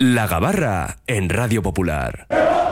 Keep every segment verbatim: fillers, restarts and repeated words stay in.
La Gabarra en Radio Popular.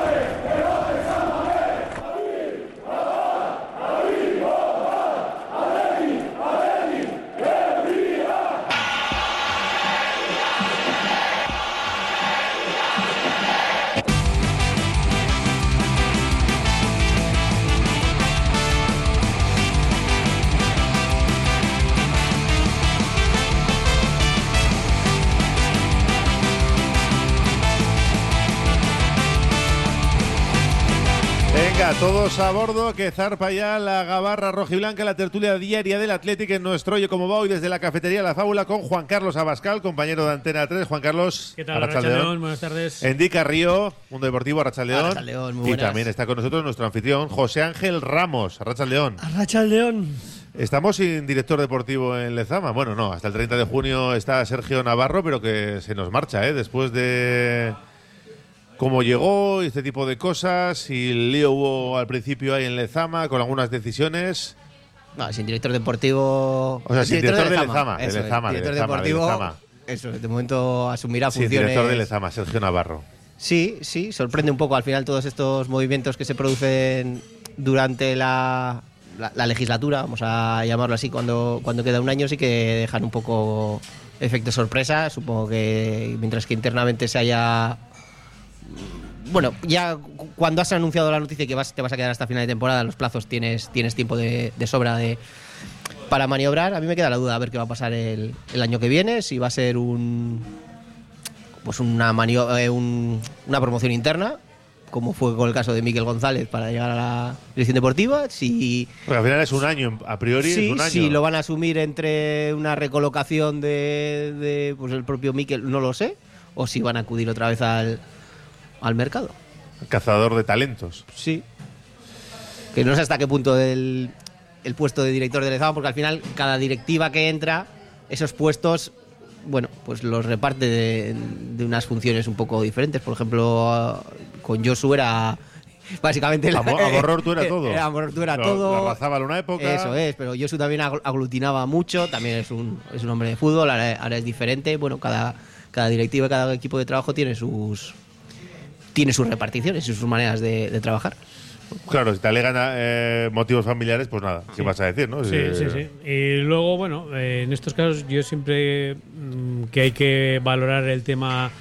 Todos a bordo, que zarpa ya la Gabarra rojiblanca, la tertulia diaria del Athletic en nuestro Oye Cómo Va, hoy desde la cafetería La Fábula con Juan Carlos Abascal, compañero de Antena tres. Juan Carlos, ¿qué tal? Arrachaldeón, buenas tardes. Endica Río, Mundo Deportivo, Arrachaldeón. Arrachaldeón, muy y buenas. también está con nosotros nuestro anfitrión José Ángel Ramos, Arrachaldeón. Arrachaldeón. Estamos sin director deportivo en Lezama. Bueno, no, hasta el treinta de junio está Sergio Navarro, pero que se nos marcha, ¿eh? Después de cómo llegó y este tipo de cosas, y el lío hubo al principio ahí en Lezama con algunas decisiones. No, sin director deportivo. O sea, sin director, director de Lezama. De Lezama, de Lezama, director de Lezama, deportivo. de Lezama. Eso, de momento asumirá sí, funciones. Director de Lezama, Sergio Navarro. Sí, sí, sorprende un poco al final todos estos movimientos que se producen durante la, la, la legislatura, vamos a llamarlo así, cuando, cuando queda un año, sí que dejan un poco efecto sorpresa. Supongo que mientras que internamente se haya. Bueno, ya cuando has anunciado la noticia que vas, te vas a quedar hasta final de temporada, los plazos tienes, tienes tiempo de, de sobra de, para maniobrar. A mí me queda la duda a ver qué va a pasar el, el año que viene, si va a ser un pues una, manio, eh, un, una promoción interna, como fue con el caso de Miquel González para llegar a la dirección deportiva. Si, Porque al final es un año, a priori sí, es un año. Si lo van a asumir entre una recolocación de, de pues el propio Miquel, no lo sé, o si van a acudir otra vez al al mercado. Cazador de talentos. Sí. Que no sé hasta qué punto el, el puesto de director de Lezama, porque al final cada directiva que entra, esos puestos, bueno, pues los reparte de, de unas funciones un poco diferentes. Por ejemplo, con Josu era básicamente... A, a Borror tú era todo. A Borror tú era Lo, todo. La Razábal una época. Eso es, pero Josu también aglutinaba mucho, también es un, es un hombre de fútbol, ahora, ahora es diferente. Bueno, cada, cada directiva, cada equipo de trabajo tiene sus... tiene sus reparticiones y sus maneras de, de trabajar. Claro, si te alegan eh, motivos familiares, pues nada, ¿qué sí. vas a decir, no? Sí, sí, sí. Y luego, bueno, eh, en estos casos yo siempre mmm, que hay que valorar el tema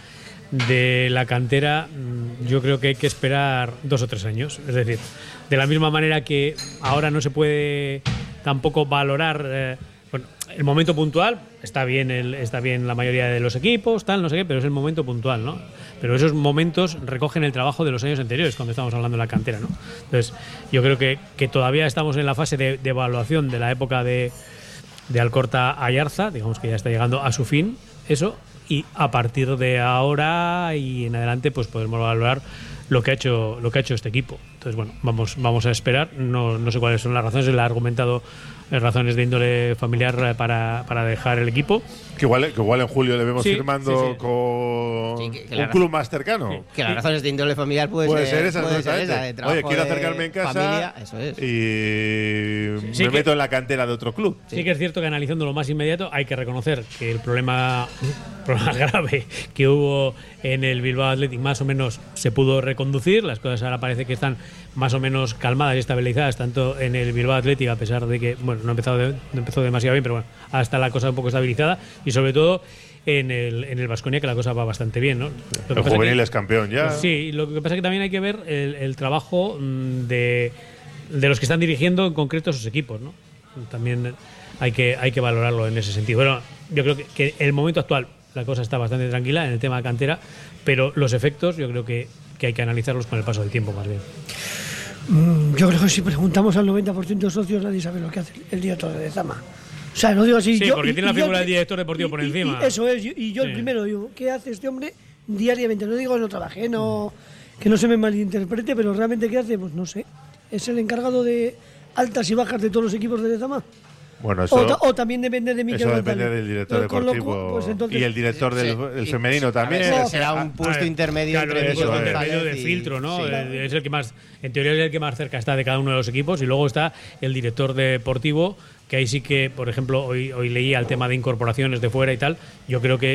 de la cantera, mmm, yo creo que hay que esperar dos o tres años. Es decir, de la misma manera que ahora no se puede tampoco valorar... Eh, bueno, el momento puntual, está bien el, está bien la mayoría de los equipos, tal, no sé qué, pero es el momento puntual, ¿no? Pero esos momentos recogen el trabajo de los años anteriores, cuando estamos hablando de la cantera, ¿no? Entonces, yo creo que, que todavía estamos en la fase de, de evaluación de la época de, de Alcorta Ayarza, digamos que ya está llegando a su fin, eso, y a partir de ahora y en adelante, pues podemos valorar lo que ha hecho, lo que ha hecho este equipo. Entonces, bueno, vamos, vamos a esperar. No, no sé cuáles son las razones, él ha argumentado razones de índole familiar para, para dejar el equipo. Que igual, que igual en julio le vemos sí, firmando sí, sí. con sí, que, que un club más cercano. Sí, que las razones de índole familiar puede, puede ser, ser esa, puede ser esa de trabajo. Oye, quiero acercarme en casa familia, eso es. y sí, me que, meto en la cantera de otro club. Sí. sí que es cierto que analizando lo más inmediato hay que reconocer que el problema, problema grave que hubo en el Bilbao Athletic más o menos se pudo reconducir. Las cosas ahora parece que están más o menos calmadas y estabilizadas tanto en el Bilbao Athletic, a pesar de que bueno no ha empezado de, no empezó demasiado bien, pero bueno, ahora está la cosa un poco estabilizada, y sobre todo en el en el Baskonia, que la cosa va bastante bien, ¿no? Lo el juvenil que, es campeón ya. Pues sí, lo que pasa es que también hay que ver el, el trabajo de, de los que están dirigiendo en concreto esos equipos, ¿no? También hay que hay que valorarlo en ese sentido. Bueno, yo creo que, que en el momento actual la cosa está bastante tranquila en el tema de cantera, pero los efectos yo creo que, que hay que analizarlos con el paso del tiempo más bien. Yo creo que si preguntamos al noventa por ciento de socios, nadie sabe lo que hace el director de Lezama. O sea, no digo así. Sí, yo, porque y, tiene la y figura yo, del director deportivo y, por y, encima. Y eso es, y yo sí. el primero digo, ¿qué hace este hombre diariamente? No digo que no trabajé, no, que no se me malinterprete, pero realmente ¿qué hace? Pues no sé. Es el encargado de altas y bajas de todos los equipos de Lezama. Bueno, eso, o, o también depende de Miquel Eso González. depende del director Pero deportivo pues entonces, y el director del sí, el sí, femenino sí, también. Ver, no, será un puesto ver, intermedio claro, entre un puesto Miquel intermedio de y, filtro, ¿no? Sí. Es el que más, en teoría es el que más cerca está de cada uno de los equipos, y luego está el director deportivo, que ahí sí que, por ejemplo, hoy, hoy leía el tema de incorporaciones de fuera y tal. Yo creo que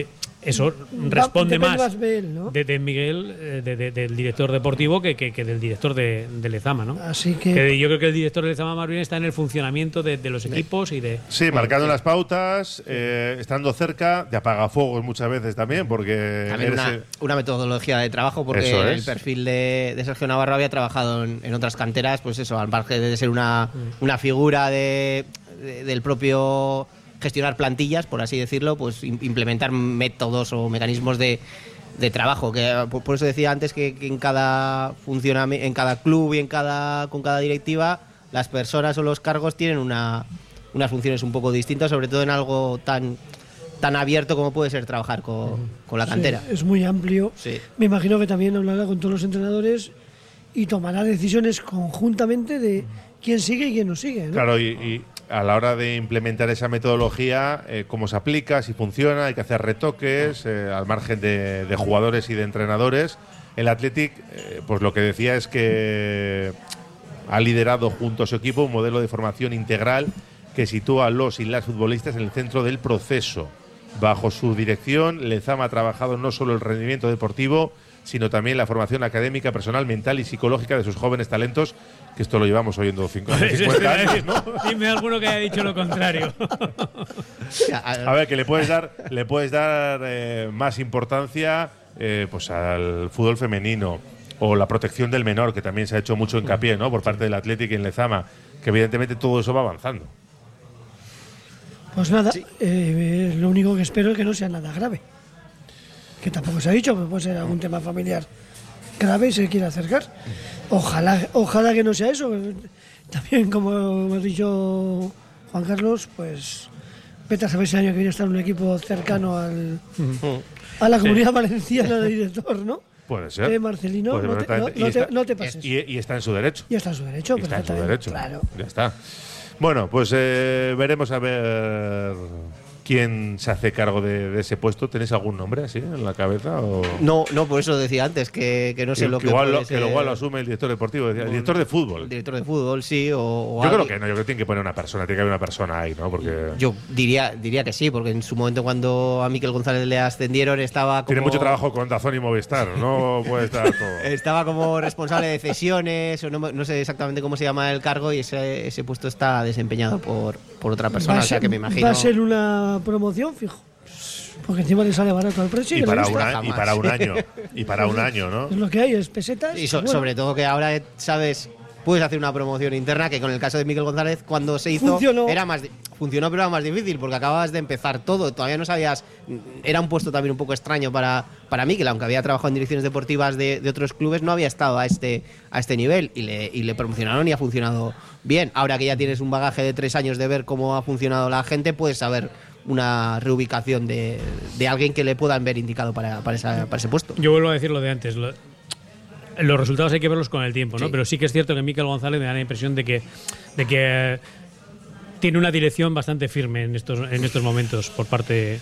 eso responde Va, más, más de, él, ¿no? de, de Miguel, eh, de, de, del director deportivo, que, que, que del director de, de Lezama, ¿no? Así que, que yo creo que el director de Lezama más bien está en el funcionamiento de, de los equipos y de… Sí, marcando sí. las pautas, eh, estando cerca, de apagafuegos muchas veces también, porque… También una, el... una metodología de trabajo, porque es. el perfil de, de Sergio Navarro había trabajado en, en otras canteras, pues eso, al margen de ser una, mm. una figura de, de, del propio… gestionar plantillas, por así decirlo, pues implementar métodos o mecanismos de, de trabajo, que por eso decía antes que, que en cada funcionamiento, en cada club y en cada con cada directiva, las personas o los cargos tienen una, unas funciones un poco distintas, sobre todo en algo tan tan abierto como puede ser trabajar con, con la cantera. Sí, es muy amplio. Sí. Me imagino que también hablará con todos los entrenadores y tomará decisiones conjuntamente de quién sigue y quién no sigue, ¿no? Claro, y, y a la hora de implementar esa metodología, eh, cómo se aplica, si funciona, hay que hacer retoques eh, al margen de, de jugadores y de entrenadores. El Athletic, eh, pues lo que decía es que ha liderado junto a su equipo un modelo de formación integral que sitúa a los y las futbolistas en el centro del proceso. Bajo su dirección, Lezama ha trabajado no solo el rendimiento deportivo, sino también la formación académica, personal, mental y psicológica de sus jóvenes talentos, que esto lo llevamos oyendo cincuenta años, ¿no? Dime alguno que haya dicho lo contrario. A ver, que le puedes dar, le puedes dar eh, más importancia eh, pues al fútbol femenino, o la protección del menor, que también se ha hecho mucho hincapié, ¿no?, por parte del Athletic en Lezama, que evidentemente todo eso va avanzando. Pues nada, sí. eh, lo único que espero es que no sea nada grave. Que tampoco se ha dicho, pero puede ser algún tema familiar grave y se quiere acercar. Ojalá, ojalá que no sea eso. También, como ha dicho Juan Carlos, pues vete a saber si el año que viene está un equipo cercano al, a la comunidad sí. valenciana de director, ¿no? Puede ser. Eh, Marcelino, Puede no, te, no, no, está, te, no te pases. Y, y está en su derecho. Y está en su derecho, y está en su perfectamente. derecho. Claro. Ya está. Bueno, pues eh, veremos a ver quién se hace cargo de, de ese puesto. ¿Tenéis algún nombre así en la cabeza? O? No, no, por eso decía antes que, que no sé que, lo que que igual puede lo, ser. Que igual lo asume el director deportivo, el director de fútbol. El director de fútbol, sí. O, o yo alguien. creo que no, yo creo que tiene que poner una persona, tiene que haber una persona ahí, ¿no? Porque yo diría diría que sí, porque en su momento cuando a Miquel González le ascendieron estaba como… Tiene mucho trabajo con Dazón y Movistar, no puede estar todo… Estaba como responsable de cesiones, o no, no sé exactamente cómo se llama el cargo, y ese, ese puesto está desempeñado por, por otra persona, ser, o sea que me imagino… Va a ser una promoción, fijo. Porque encima le sale barato al precio. Y, y, para, una, y para un año. Y para un año, ¿no? Es lo que hay, es pesetas. Y so, bueno. sobre todo que ahora, ¿sabes? Puedes hacer una promoción interna, que con el caso de Miquel González, cuando se hizo… Funcionó. Era más, funcionó, pero era más difícil, porque acababas de empezar todo. Todavía no sabías… Era un puesto también un poco extraño para, para Miquel, aunque había trabajado en direcciones deportivas de, de otros clubes, no había estado a este, a este nivel. Y le, y le promocionaron y ha funcionado bien. Ahora que ya tienes un bagaje de tres años de ver cómo ha funcionado la gente, puedes saber una reubicación de, de alguien que le puedan ver indicado para, para, esa, para ese puesto. Yo vuelvo a decir lo de antes. Lo, los resultados hay que verlos con el tiempo, ¿no? Sí. Pero sí que es cierto que Miquel González me da la impresión de que, de que tiene una dirección bastante firme en estos, en estos momentos por parte…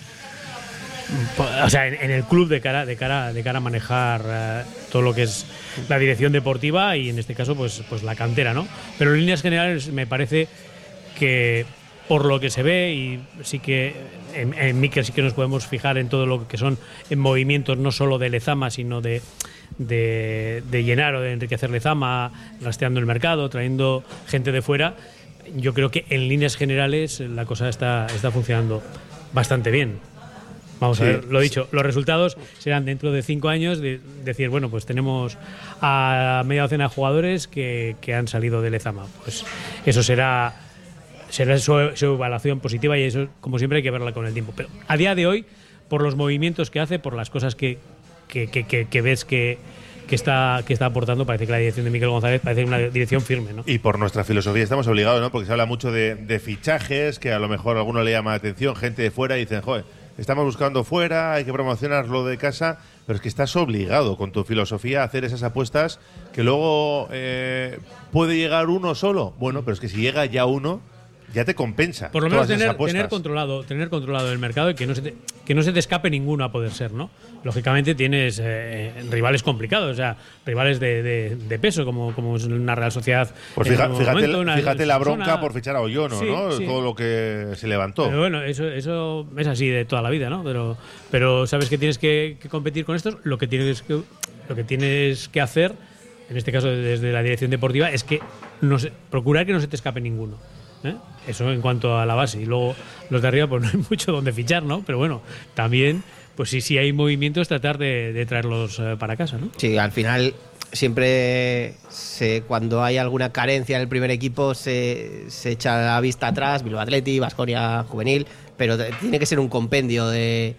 O sea, en, en el club de cara, de cara, de cara a manejar uh, todo lo que es la dirección deportiva y en este caso pues, pues la cantera, ¿no? Pero en líneas generales me parece que por lo que se ve, y sí que en, en Miquel sí que nos podemos fijar en todo lo que son en movimientos no solo de Lezama, sino de, de, de llenar o de enriquecer Lezama, rastreando el mercado, trayendo gente de fuera. Yo creo que en líneas generales la cosa está, está funcionando bastante bien. Vamos sí, a ver, lo dicho, los resultados serán dentro de cinco años de decir, bueno, pues tenemos a media docena de jugadores que, que han salido de Lezama. Pues eso será… será su, su evaluación positiva, y eso, como siempre, hay que verla con el tiempo. Pero a día de hoy, por los movimientos que hace, por las cosas que, que, que, que, que ves que, que, está, que está aportando, parece que la dirección de Miquel González parece una dirección firme, ¿no? Y por nuestra filosofía estamos obligados, ¿no? Porque se habla mucho de, de fichajes, que a lo mejor a alguno le llama la atención, gente de fuera, y dicen, joder, estamos buscando fuera, hay que promocionarlo de casa, pero es que estás obligado con tu filosofía a hacer esas apuestas que luego eh, puede llegar uno solo. Bueno, pero es que si llega ya uno, ya te compensa. Por lo menos tener, tener controlado, tener controlado el mercado y que no se te, que no se te escape ninguno a poder ser, ¿no? Lógicamente tienes eh, rivales complicados, o sea, rivales de, de, de peso, como, como es una Real Sociedad. Pues fija, en fíjate, momento, una, fíjate la bronca zona, por fichar a Oyono, sí, ¿no? sí. Todo lo que se levantó. Pero bueno, eso, eso es así de toda la vida, ¿no? Pero, pero sabes que tienes que, que competir con estos, lo que tienes que, lo que tienes que hacer, en este caso desde la dirección deportiva, es que no se, procurar que no se te escape ninguno. ¿eh? Eso en cuanto a la base. Y luego los de arriba, pues no hay mucho donde fichar, ¿no? Pero bueno, también, pues sí, sí hay movimientos, tratar de, de traerlos eh, para casa, ¿no? Sí, al final siempre se, cuando hay alguna carencia en el primer equipo se, se echa la vista atrás, Bilbao Athletic, Baskonia Juvenil, pero tiene que ser un compendio de,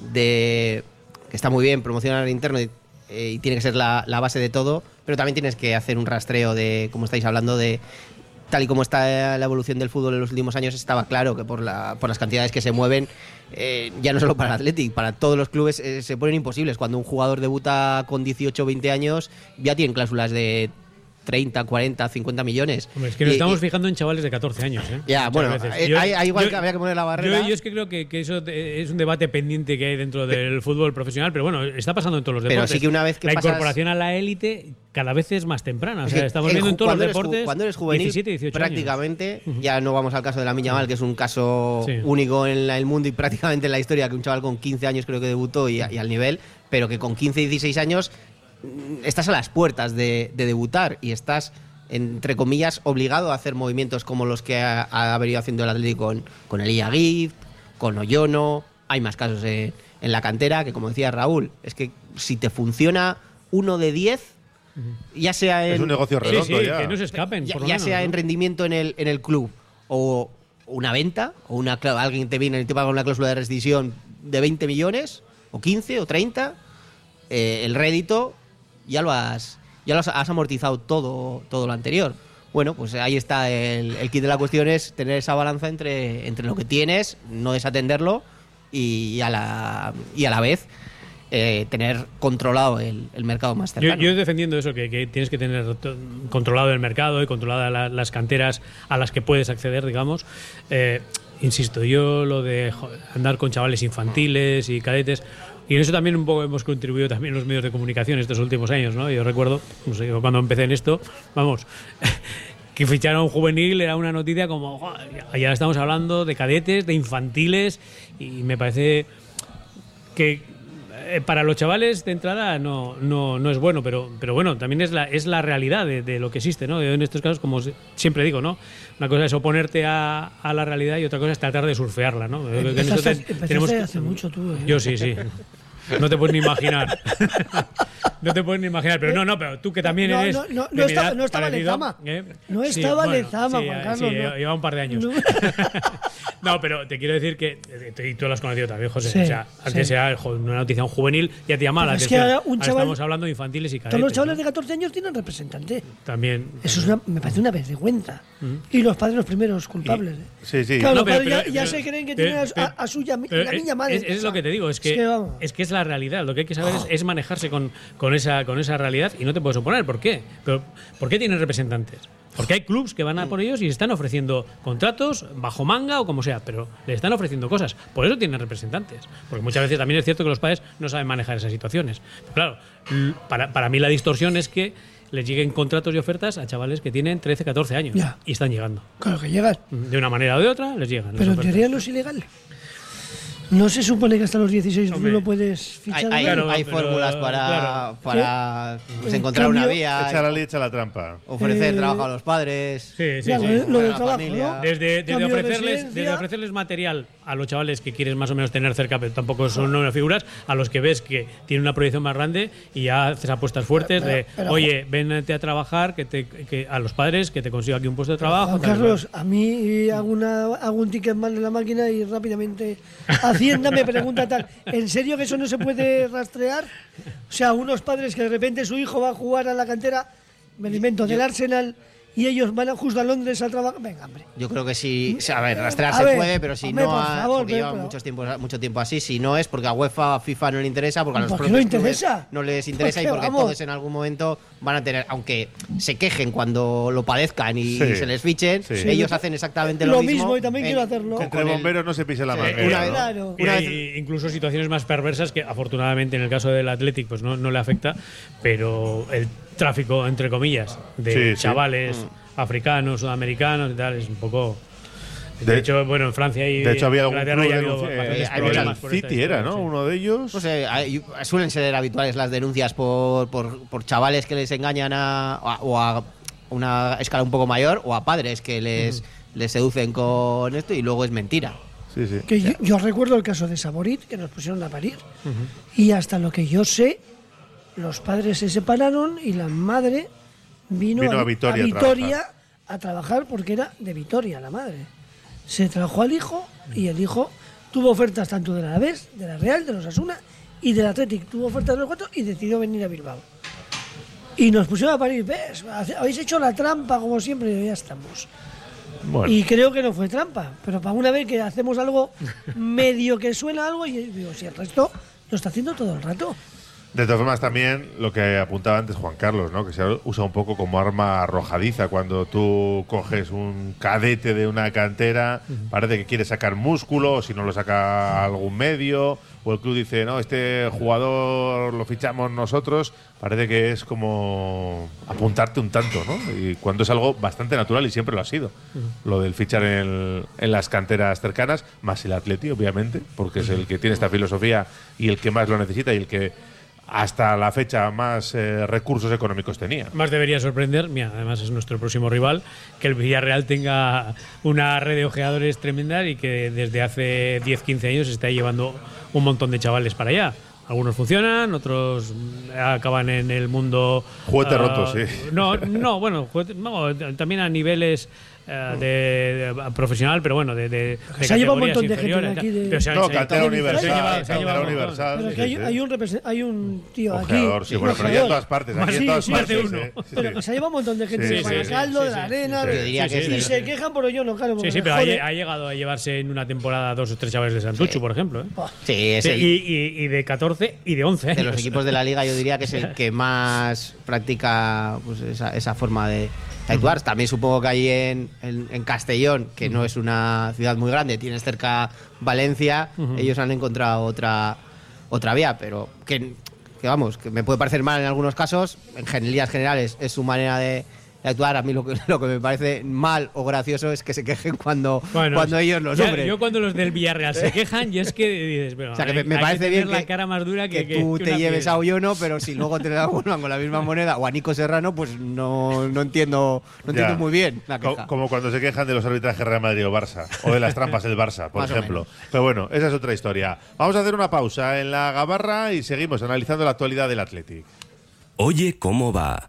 de que está muy bien promocionar el interno y, eh, y tiene que ser la, la base de todo, pero también tienes que hacer un rastreo de, como estáis hablando, de tal y como está la evolución del fútbol en los últimos años, estaba claro que por, la, por las cantidades que se mueven, eh, ya no solo para el Athletic, para todos los clubes eh, se ponen imposibles. Cuando un jugador debuta con dieciocho o veinte años, ya tienen cláusulas de treinta, cuarenta, cincuenta millones. Hombre, es que nos Y- estamos y- fijando en chavales de catorce años. ¿eh? Ya, Muchas bueno, veces. eh, Yo- hay, hay igual yo- que habría que poner la barrera. Yo, yo es que creo que, que eso te- es un debate pendiente que hay dentro del fútbol profesional, pero bueno, está pasando en todos los Pero deportes. sí que una vez que la pasas- incorporación a la élite cada vez es más temprana. O Es sea, que estamos el viendo en ju- todos los cuando eres ju- deportes Cuando eres juvenil, diecisiete, dieciocho años. prácticamente, ya no vamos al caso de la Miña Mal, que es un caso Sí. único en la- el mundo y prácticamente en la historia, que un chaval con quince años creo que debutó y, a- y al nivel, pero que con quince, dieciséis años mm, estás a las puertas de, de debutar y estás, entre comillas, obligado a hacer movimientos como los que ha, ha venido haciendo el Atlético con, con Elia Gift, con Oyono. Hay más casos en, en la cantera que, como decía Raúl, es que si te funciona uno de diez, ya sea en, Es un negocio Sí, redondo sí, ya. que no se escapen. ya, por lo ya menos, sea ¿no? en rendimiento en el, en el club o una venta, o una clá- alguien te viene y te paga una cláusula de rescisión de veinte millones, o quince, o treinta, eh, el rédito ya lo has, ya lo has, has amortizado todo, todo lo anterior. Bueno, pues ahí está el, el kit de la cuestión, es tener esa balanza entre, entre lo que tienes, no desatenderlo y a la, y a la vez eh, tener controlado el, el mercado más Yo, cercano. yo defendiendo eso, que, que tienes que tener to- controlado el mercado y controladas la- las canteras a las que puedes acceder, digamos. Eh, insisto, yo lo de jo, andar con chavales infantiles y cadetes, y en eso también un poco hemos contribuido también los medios de comunicación estos últimos años, ¿no? Yo recuerdo, no sé, yo cuando empecé en esto, vamos, que ficharon a un juvenil era una noticia como, jo, ya, ya estamos hablando de cadetes, de infantiles, y me parece que eh, para los chavales de entrada no, no, no es bueno, pero, pero bueno, también es la, es la realidad de, de lo que existe, ¿no? Yo en estos casos, como siempre digo, ¿no? Una cosa es oponerte a, a la realidad y otra cosa es tratar de surfearla, ¿no? Yo creo que en eso Empezaste, te- empezaste tenemos que- hace mucho tú. ¿eh? Yo sí, sí. No te puedes ni imaginar. No te puedes ni imaginar, pero no, no, pero tú que también No, eres. no, no, de no mi estaba- edad, no estaba parecido, Lezama. ¿eh? No Sí, estaba bueno, Lezama, sí, Juan sí, Carlos, no. lleva un par de años. No. No, pero te quiero decir que, y tú lo has conocido también, José, Sí, o sea, antes sí. era jo, una noticia un juvenil, ya te llamaba la Pero es que atención. ahora un Ahora chaval- estamos hablando de infantiles y cadetes. Todos los chavales ¿no? de catorce años tienen representante. También. Eso es una, me parece una vergüenza. Y los padres los primeros culpables. ¿eh? Sí, sí. Claro, No, los pero- padres ya, pero- ya pero- se creen que pero- tienen a, pero- a suya, pero la es- niña madre. Es, es lo que te digo, es que, Es que, vamos. es que es la realidad. Lo que hay que saber es, es manejarse con, con, esa, con esa realidad y no te puedes oponer. ¿Por qué? Pero, ¿por qué tienen representantes? Porque hay clubs que van a por ellos y están ofreciendo contratos bajo manga o como sea, pero les están ofreciendo cosas. Por eso tienen representantes. Porque muchas veces también es cierto que los padres no saben manejar esas situaciones. Pero claro, l- para, para mí la distorsión es que les lleguen contratos y ofertas a chavales que tienen trece, catorce años Ya. y están llegando. Claro que llegan. De una manera o de otra les llegan. las Pero en ofertas. teoría no es ilegal. No se supone que hasta los dieciséis Hombre. tú no puedes Hay, fichar. hay, a nadie. Claro, hay pero- fórmulas para, claro. para pues, En encontrar una cambio- vía, Echa la ley, echa la trampa. ofrecer Eh, trabajo a los padres. Sí, sí, Ya, sí. lo, de- lo Para del la trabajo, familia. ¿no? Desde, desde Cambio de ofrecerles, residencia. desde ofrecerles material a los chavales que quieres más o menos tener cerca, pero tampoco son unas figuras, a los que ves que tienen una proyección más grande y ya haces apuestas fuertes Pero- de, pero- oye, vente a trabajar, que te, que a los padres, que te consiga aquí un puesto de trabajo. Juan tal, Carlos, a mí hago, una, hago un ticket mal en la máquina y rápidamente Hacienda me pregunta tal, ¿en serio que eso no se puede rastrear? O sea, unos padres que de repente su hijo va a jugar a la cantera, me alimento del Arsenal y ellos van a, justo a Londres a trabajar. Venga, hombre. Yo creo que sí. A ver, rastrear A se ver, puede, pero si hombre, no. por A, favor, porque pero- llevan muchos tiempos, mucho tiempo así. Si no es porque a UEFA, a FIFA no le interesa, porque a los ¿Por qué propios no clubes interesa? no les interesa y Porque, porque vamos. todos en algún momento van a tener, aunque se quejen cuando lo padezcan y Sí. se les fichen, Sí. ellos Sí. hacen exactamente lo, Lo mismo y también en- quiero hacerlo. Entre con el- bomberos no se pise la Sí, manguera. una vez- ¿no? Claro. Y Una hay vez- incluso situaciones más perversas que afortunadamente en el caso del Athletic pues no, no le afecta, pero el tráfico, entre comillas, de Sí, sí. chavales Mm. africanos, sudamericanos y tal, es un poco... De, De- hecho, bueno, en Francia y De hecho, había algún Inglaterra club ya ha habido denunci- bastantes eh, hay problemas muchas- por esta City era, historia, ¿no? sí. Uno de ellos. No sé, hay- suelen ser habituales las denuncias por, por, por chavales que les engañan a, a- o a una escala un poco mayor o a padres que les, les seducen con esto y luego es mentira. Sí, sí. Que yo, yo recuerdo el caso de Saborit, que nos pusieron a parir. Y hasta lo que yo sé, los padres se separaron y la madre vino, Vino a Vitoria a trabajar. a trabajar porque era de Vitoria la madre. Se trajo al hijo y el hijo tuvo ofertas tanto de la Alavés, de la Real, de los Osasuna y del Athletic. Tuvo ofertas de los cuatro y decidió venir a Bilbao. Y nos pusieron a parir, ¿ves? Hace- Habéis hecho la trampa como siempre y ya estamos. Bueno, Y creo que no fue trampa, pero para una vez que hacemos algo medio que suena algo, y digo, si el resto lo está haciendo todo el rato. de todas formas también lo que apuntaba antes Juan Carlos, ¿no? Que se usa un poco como arma arrojadiza cuando tú coges un cadete de una cantera, parece que quiere sacar músculo, o si no lo saca algún medio, o el club dice, no, este jugador lo fichamos nosotros, parece que es como apuntarte un tanto, ¿no? Y cuando es algo bastante natural y siempre lo ha sido, lo del fichar en, en las canteras cercanas, más el Atleti, obviamente, porque es el que tiene esta filosofía y el que más lo necesita y el que hasta la fecha más eh, recursos económicos tenía. Más debería sorprender, mira, además es nuestro próximo rival, que el Villarreal tenga una red de ojeadores tremenda y que desde hace diez quince años está llevando un montón de chavales para allá. Algunos funcionan, otros mm, acaban en el mundo... Juguete ah, roto, sí. No, no, bueno, juguete- no, también a niveles eh, de, de- profesional, pero bueno, de, de, de Se ha llevado un categorías montón de gente inferiores de y aquí tal. de- Pero se ha- No, se ha- cantera se ha universal, llevado- se ha cantera llevado un montón. universal. Pero sí, que hay, sí. hay un represen- hay un tío Ojeador, aquí. sí, bueno, pero ya en todas partes, aquí Sí, en todas sí, partes. más de uno. eh, sí, Pero sí. que se ha llevado un montón de gente Sí, de sí, Baracaldo, sí, de sí, la sí, arena. Yo de- diría Sí, que sí, es y de- se quejan, pero yo no, claro. Sí, porque sí, me pero ha, jode. ha llegado a llevarse en una temporada dos o tres chavales de Santuchu, por ejemplo. ¿eh? Buah. Sí, es Sí, el- y, y- y de catorce y de once de los años. equipos de la liga yo diría que es el que más practica pues, esa, esa forma de actuar. También supongo que hay en, en, en Castellón, que no es una ciudad muy grande, tienes cerca Valencia, ellos han encontrado otra otra vía, pero que, que vamos, que me puede parecer mal en algunos casos, en gen- líneas generales es su manera de, de actuar. A mí lo que, lo que me parece mal o gracioso es que se quejen cuando, Bueno, cuando ellos lo ya- sufren. Yo cuando los del Villarreal se quejan, y es que dices, bueno, O sea, que me, hay- me hay parece que bien tener que, la cara más dura que, que tú que te una lleves piedra. a Oyono, pero si luego te la vuelvan con la misma moneda o a Nico Serrano, pues no, no entiendo no Ya. entiendo muy bien la Co- queja. Como cuando se quejan de los arbitrajes Real Madrid o Barça, o de las trampas del Barça, por Más o ejemplo. menos. Pero bueno, esa es otra historia. Vamos a hacer una pausa en la gabarra y seguimos analizando la actualidad del Athletic. Oye, ¿cómo va?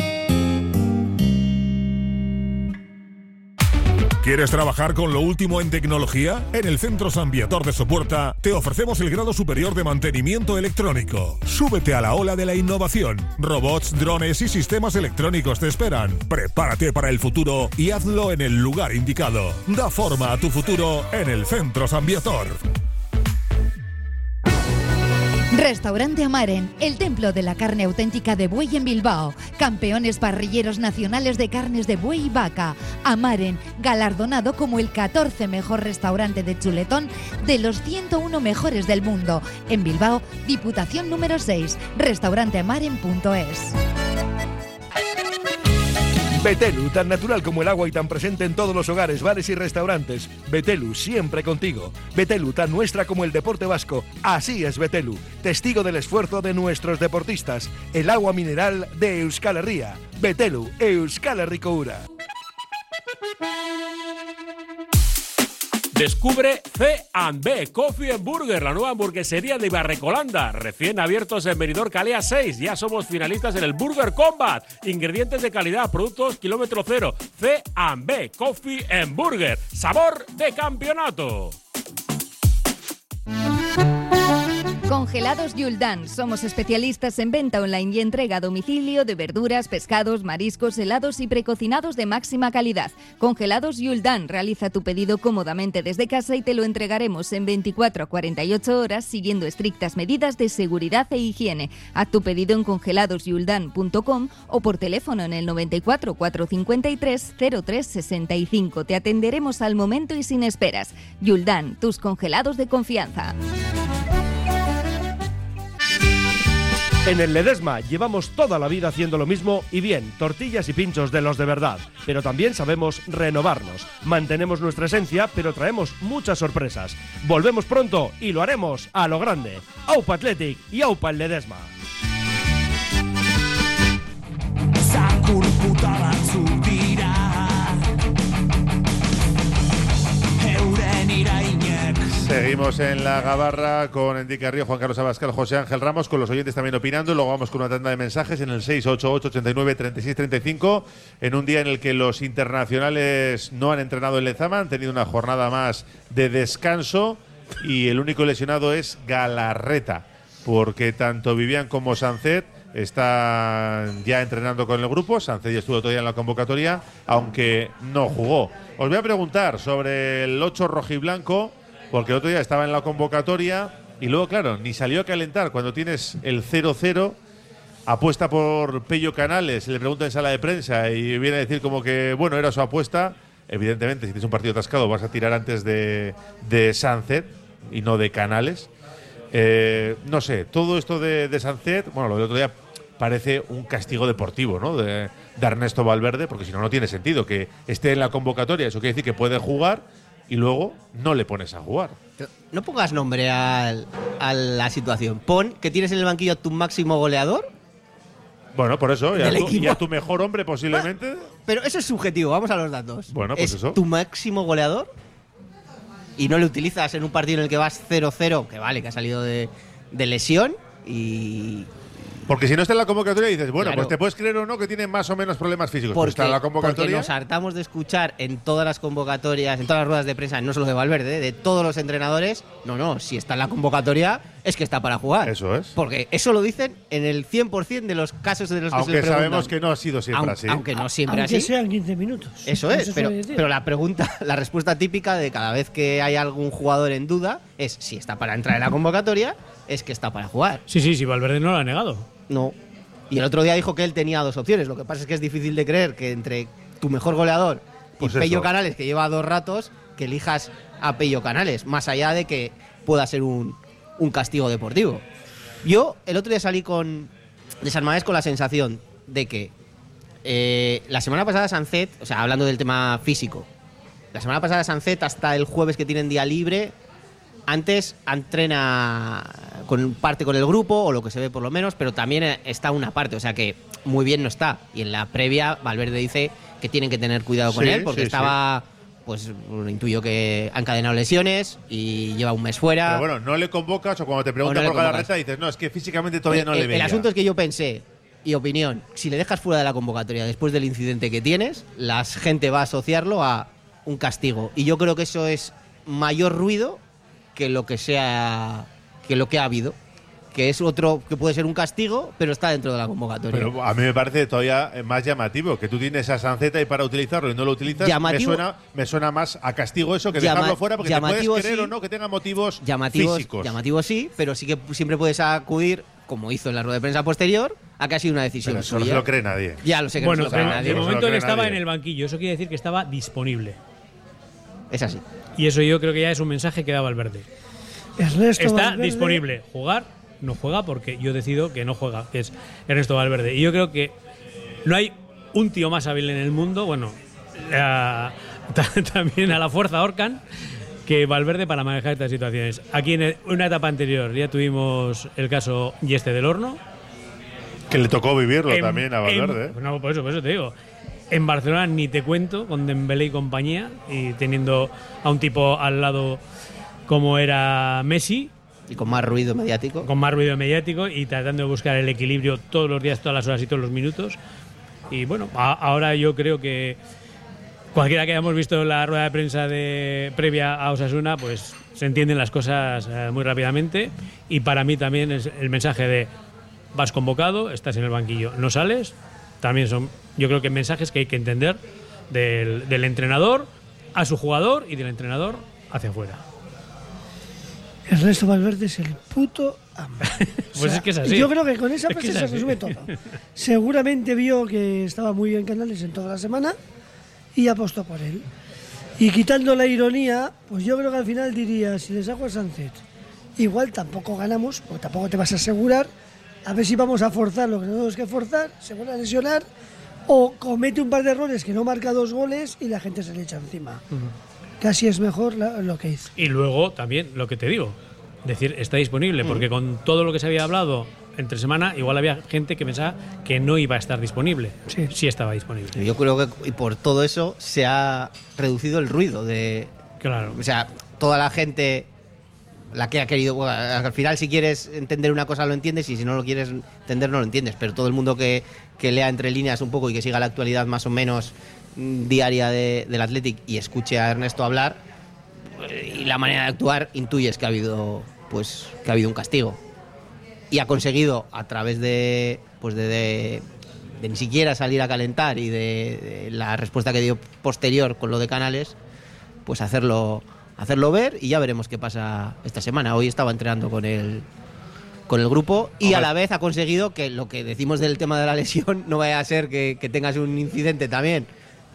¿Quieres trabajar con lo último en tecnología? En el Centro San Viator de Sopuerta te ofrecemos el grado superior de mantenimiento electrónico. Súbete a la ola de la innovación. Robots, drones y sistemas electrónicos te esperan. Prepárate para el futuro y hazlo en el lugar indicado. Da forma a tu futuro en el Centro San Viator. Restaurante Amaren, el templo de la carne auténtica de buey en Bilbao. Campeones parrilleros nacionales de carnes de buey y vaca. Amaren, galardonado como el catorce mejor restaurante de chuletón de los ciento uno mejores del mundo. En Bilbao, Diputación número seis, restaurante amaren punto es. Betelu, tan natural como el agua y tan presente en todos los hogares, bares y restaurantes. Betelu, siempre contigo. Betelu, tan nuestra como el deporte vasco. Así es Betelu, testigo del esfuerzo de nuestros deportistas. El agua mineral de Euskal Herria. Betelu, Euskal Herriko ura. Descubre C and B Coffee and Burger, la nueva hamburguesería de Ibarrecolanda, recién abiertos en Benidorm Calea seis. Ya somos finalistas en el Burger Combat. Ingredientes de calidad, productos kilómetro cero. C and B Coffee and Burger, sabor de campeonato. Congelados Yuldan. Somos especialistas en venta online y entrega a domicilio de verduras, pescados, mariscos, helados y precocinados de máxima calidad. Congelados Yuldan. Realiza tu pedido cómodamente desde casa y te lo entregaremos en veinticuatro a cuarenta y ocho horas siguiendo estrictas medidas de seguridad e higiene. Haz tu pedido en congelados yuldan punto com o por teléfono en el noventa y cuatro, cuatrocientos cincuenta y tres, cero tres sesenta y cinco. Te atenderemos al momento y sin esperas. Yuldan, tus congelados de confianza. En el Ledesma llevamos toda la vida haciendo lo mismo y bien, tortillas y pinchos de los de verdad, pero también sabemos renovarnos. Mantenemos nuestra esencia, pero traemos muchas sorpresas. Volvemos pronto y lo haremos a lo grande. Aupa Athletic y Aupa el Ledesma. Seguimos en la gabarra con Enrique Carrillo, Juan Carlos Abascal, José Ángel Ramos, con los oyentes también opinando. Luego vamos con una tanda de mensajes en el seis ocho ocho, ochenta y nueve, treinta y seis treinta y cinco, en un día en el que los internacionales no han entrenado en Lezama, han tenido una jornada más de descanso y el único lesionado es Galarreta, porque tanto Vivian como Sancet están ya entrenando con el grupo. Sancet ya estuvo todavía en la convocatoria, aunque no jugó. Os voy a preguntar sobre el ocho rojiblanco, porque el otro día estaba en la convocatoria y luego, claro, ni salió a calentar. Cuando tienes el cero cero, apuesta por Pello Canales, le pregunta en sala de prensa y viene a decir como que, bueno, era su apuesta. Evidentemente, si tienes un partido atascado vas a tirar antes de, de Sancet y no de Canales. Eh, no sé, todo esto de, de Sancet, bueno, lo del otro día parece un castigo deportivo, ¿no? De, de Ernesto Valverde, porque si no, no tiene sentido que esté en la convocatoria. Eso quiere decir que puede jugar y luego no le pones a jugar. No pongas nombre al, a la situación. Pon que tienes en el banquillo a tu máximo goleador. Bueno, por eso, y a, tu, y a tu mejor hombre posiblemente. Bueno, pero eso es subjetivo, vamos a los datos. Bueno, pues es eso. Tu máximo goleador y no le utilizas en un partido en el que vas cero cero, que vale, que ha salido de, de lesión y... Porque si no está en la convocatoria dices, bueno, Claro. pues te puedes creer o no que tiene más o menos problemas físicos. Porque, Pues está en la porque convocatoria. nos hartamos de escuchar en todas las convocatorias, en todas las ruedas de prensa, no solo de Valverde, de todos los entrenadores, no, no, si está en la convocatoria es que está para jugar. Eso es. Porque eso lo dicen en el cien por ciento de los casos de los que Aunque se le preguntan. sabemos que no ha sido siempre Aun- así. Aunque no siempre Aunque así. sean quince minutos. Eso Como es, se pero, suele decir. pero la pregunta, la respuesta típica de cada vez que hay algún jugador en duda es si está para entrar en la convocatoria, es que está para jugar. Sí, sí, sí, Valverde no lo ha negado. No. Y el otro día dijo que él tenía dos opciones. Lo que pasa es que es difícil de creer que entre tu mejor goleador y Pues Pello eso. Canales, que lleva dos ratos, que elijas a Pello Canales, más allá de que pueda ser un, un castigo deportivo. Yo el otro día salí con de San Mamés con la sensación de que eh, la semana pasada Sancet, o sea, hablando del tema físico, la semana pasada Sancet hasta el jueves que tienen día libre, antes entrena con parte con el grupo, o lo que se ve por lo menos, pero también está una parte, o sea que muy bien no está. Y en la previa, Valverde dice que tienen que tener cuidado con Sí, él, porque sí, estaba, pues intuyo que ha encadenado lesiones y lleva un mes fuera. Pero bueno, no le convocas o cuando te O preguntan no le por Galarreta convocas. dices, no, es que físicamente todavía no el, le el veía. asunto es que yo pensé, y opinión, si le dejas fuera de la convocatoria después del incidente que tienes, la gente va a asociarlo a un castigo. Y yo creo que eso es mayor ruido que lo que sea que lo que ha habido, que es otro que puede ser un castigo, pero está dentro de la convocatoria. Pero a mí me parece todavía más llamativo que tú tienes a Sanceta y para utilizarlo y no lo utilizas. Llamativo- me suena me suena más a castigo eso que Llama- dejarlo fuera, porque te llamativo puedes creer sí. o no que tenga motivos llamativos, físicos. llamativos sí, pero sí que siempre puedes acudir, como hizo en la rueda de prensa posterior, a que ha sido una decisión Pero eso no suya. se lo cree nadie. Ya lo sé que Bueno, no se lo cree de, nadie. de no se lo momento él cree estaba nadie. en el banquillo. Eso quiere decir que estaba disponible. Es así. Y eso yo creo que ya es un mensaje que da Valverde. Ernesto Está Valverde, disponible. Jugar, no juega porque yo decido que no juega, que es Ernesto Valverde. Y yo creo que no hay un tío más hábil en el mundo, bueno, a- ta- también a la fuerza ahorcan, que Valverde para manejar estas situaciones. Aquí en el- una etapa anterior ya tuvimos el caso Yeste del Horno. Que le tocó vivirlo En- también a en- Valverde. ¿eh? no, por eso, por eso te digo. En Barcelona ni te cuento, con Dembélé y compañía, y teniendo a un tipo al lado como era Messi, Y con más ruido mediático. con más ruido mediático y tratando de buscar el equilibrio todos los días, todas las horas y todos los minutos. Y bueno, a- ahora yo creo que cualquiera que hayamos visto la rueda de prensa de previa a Osasuna, pues se entienden las cosas eh, muy rápidamente. Y para mí también es el mensaje de vas convocado, estás en el banquillo, no sales. También son, yo creo que mensajes que hay que entender del, del entrenador a su jugador y del entrenador hacia afuera. Ernesto Valverde es el puto amo. Pues o sea, es que es así. Yo creo que con esa Es frase que es se así. resume todo. Seguramente vio que estaba muy bien Canales en toda la semana y apostó por él. Y quitando la ironía, pues yo creo que al final diría, si le saco a Sánchez, igual tampoco ganamos, porque tampoco te vas a asegurar, a ver si vamos a forzar lo que no tenemos que forzar, se van a lesionar, o comete un par de errores que no marca dos goles y la gente se le echa encima. Uh-huh. Casi es mejor la, lo que hizo. Y luego también lo que te digo, decir, está disponible, uh-huh. porque con todo lo que se había hablado entre semana, igual había gente que pensaba que no iba a estar disponible. Sí, sí estaba disponible. Yo creo que y por todo eso se ha reducido el ruido de... Claro. O sea, toda la gente, la que ha querido... Bueno, al final, si quieres entender una cosa lo entiendes y si no lo quieres entender no lo entiendes. Pero todo el mundo que, que lea entre líneas un poco y que siga la actualidad más o menos mm, diaria de, del Athletic y escuche a Ernesto hablar y la manera de actuar, intuyes que ha habido, pues, que ha habido un castigo. Y ha conseguido, a través de, pues de, de, de ni siquiera salir a calentar y de, de la respuesta que dio posterior con lo de Canales, pues hacerlo, hacerlo ver y ya veremos qué pasa esta semana. Hoy estaba entrenando con el, con el grupo y a la vez ha conseguido que lo que decimos del tema de la lesión no vaya a ser que, que tengas un incidente también,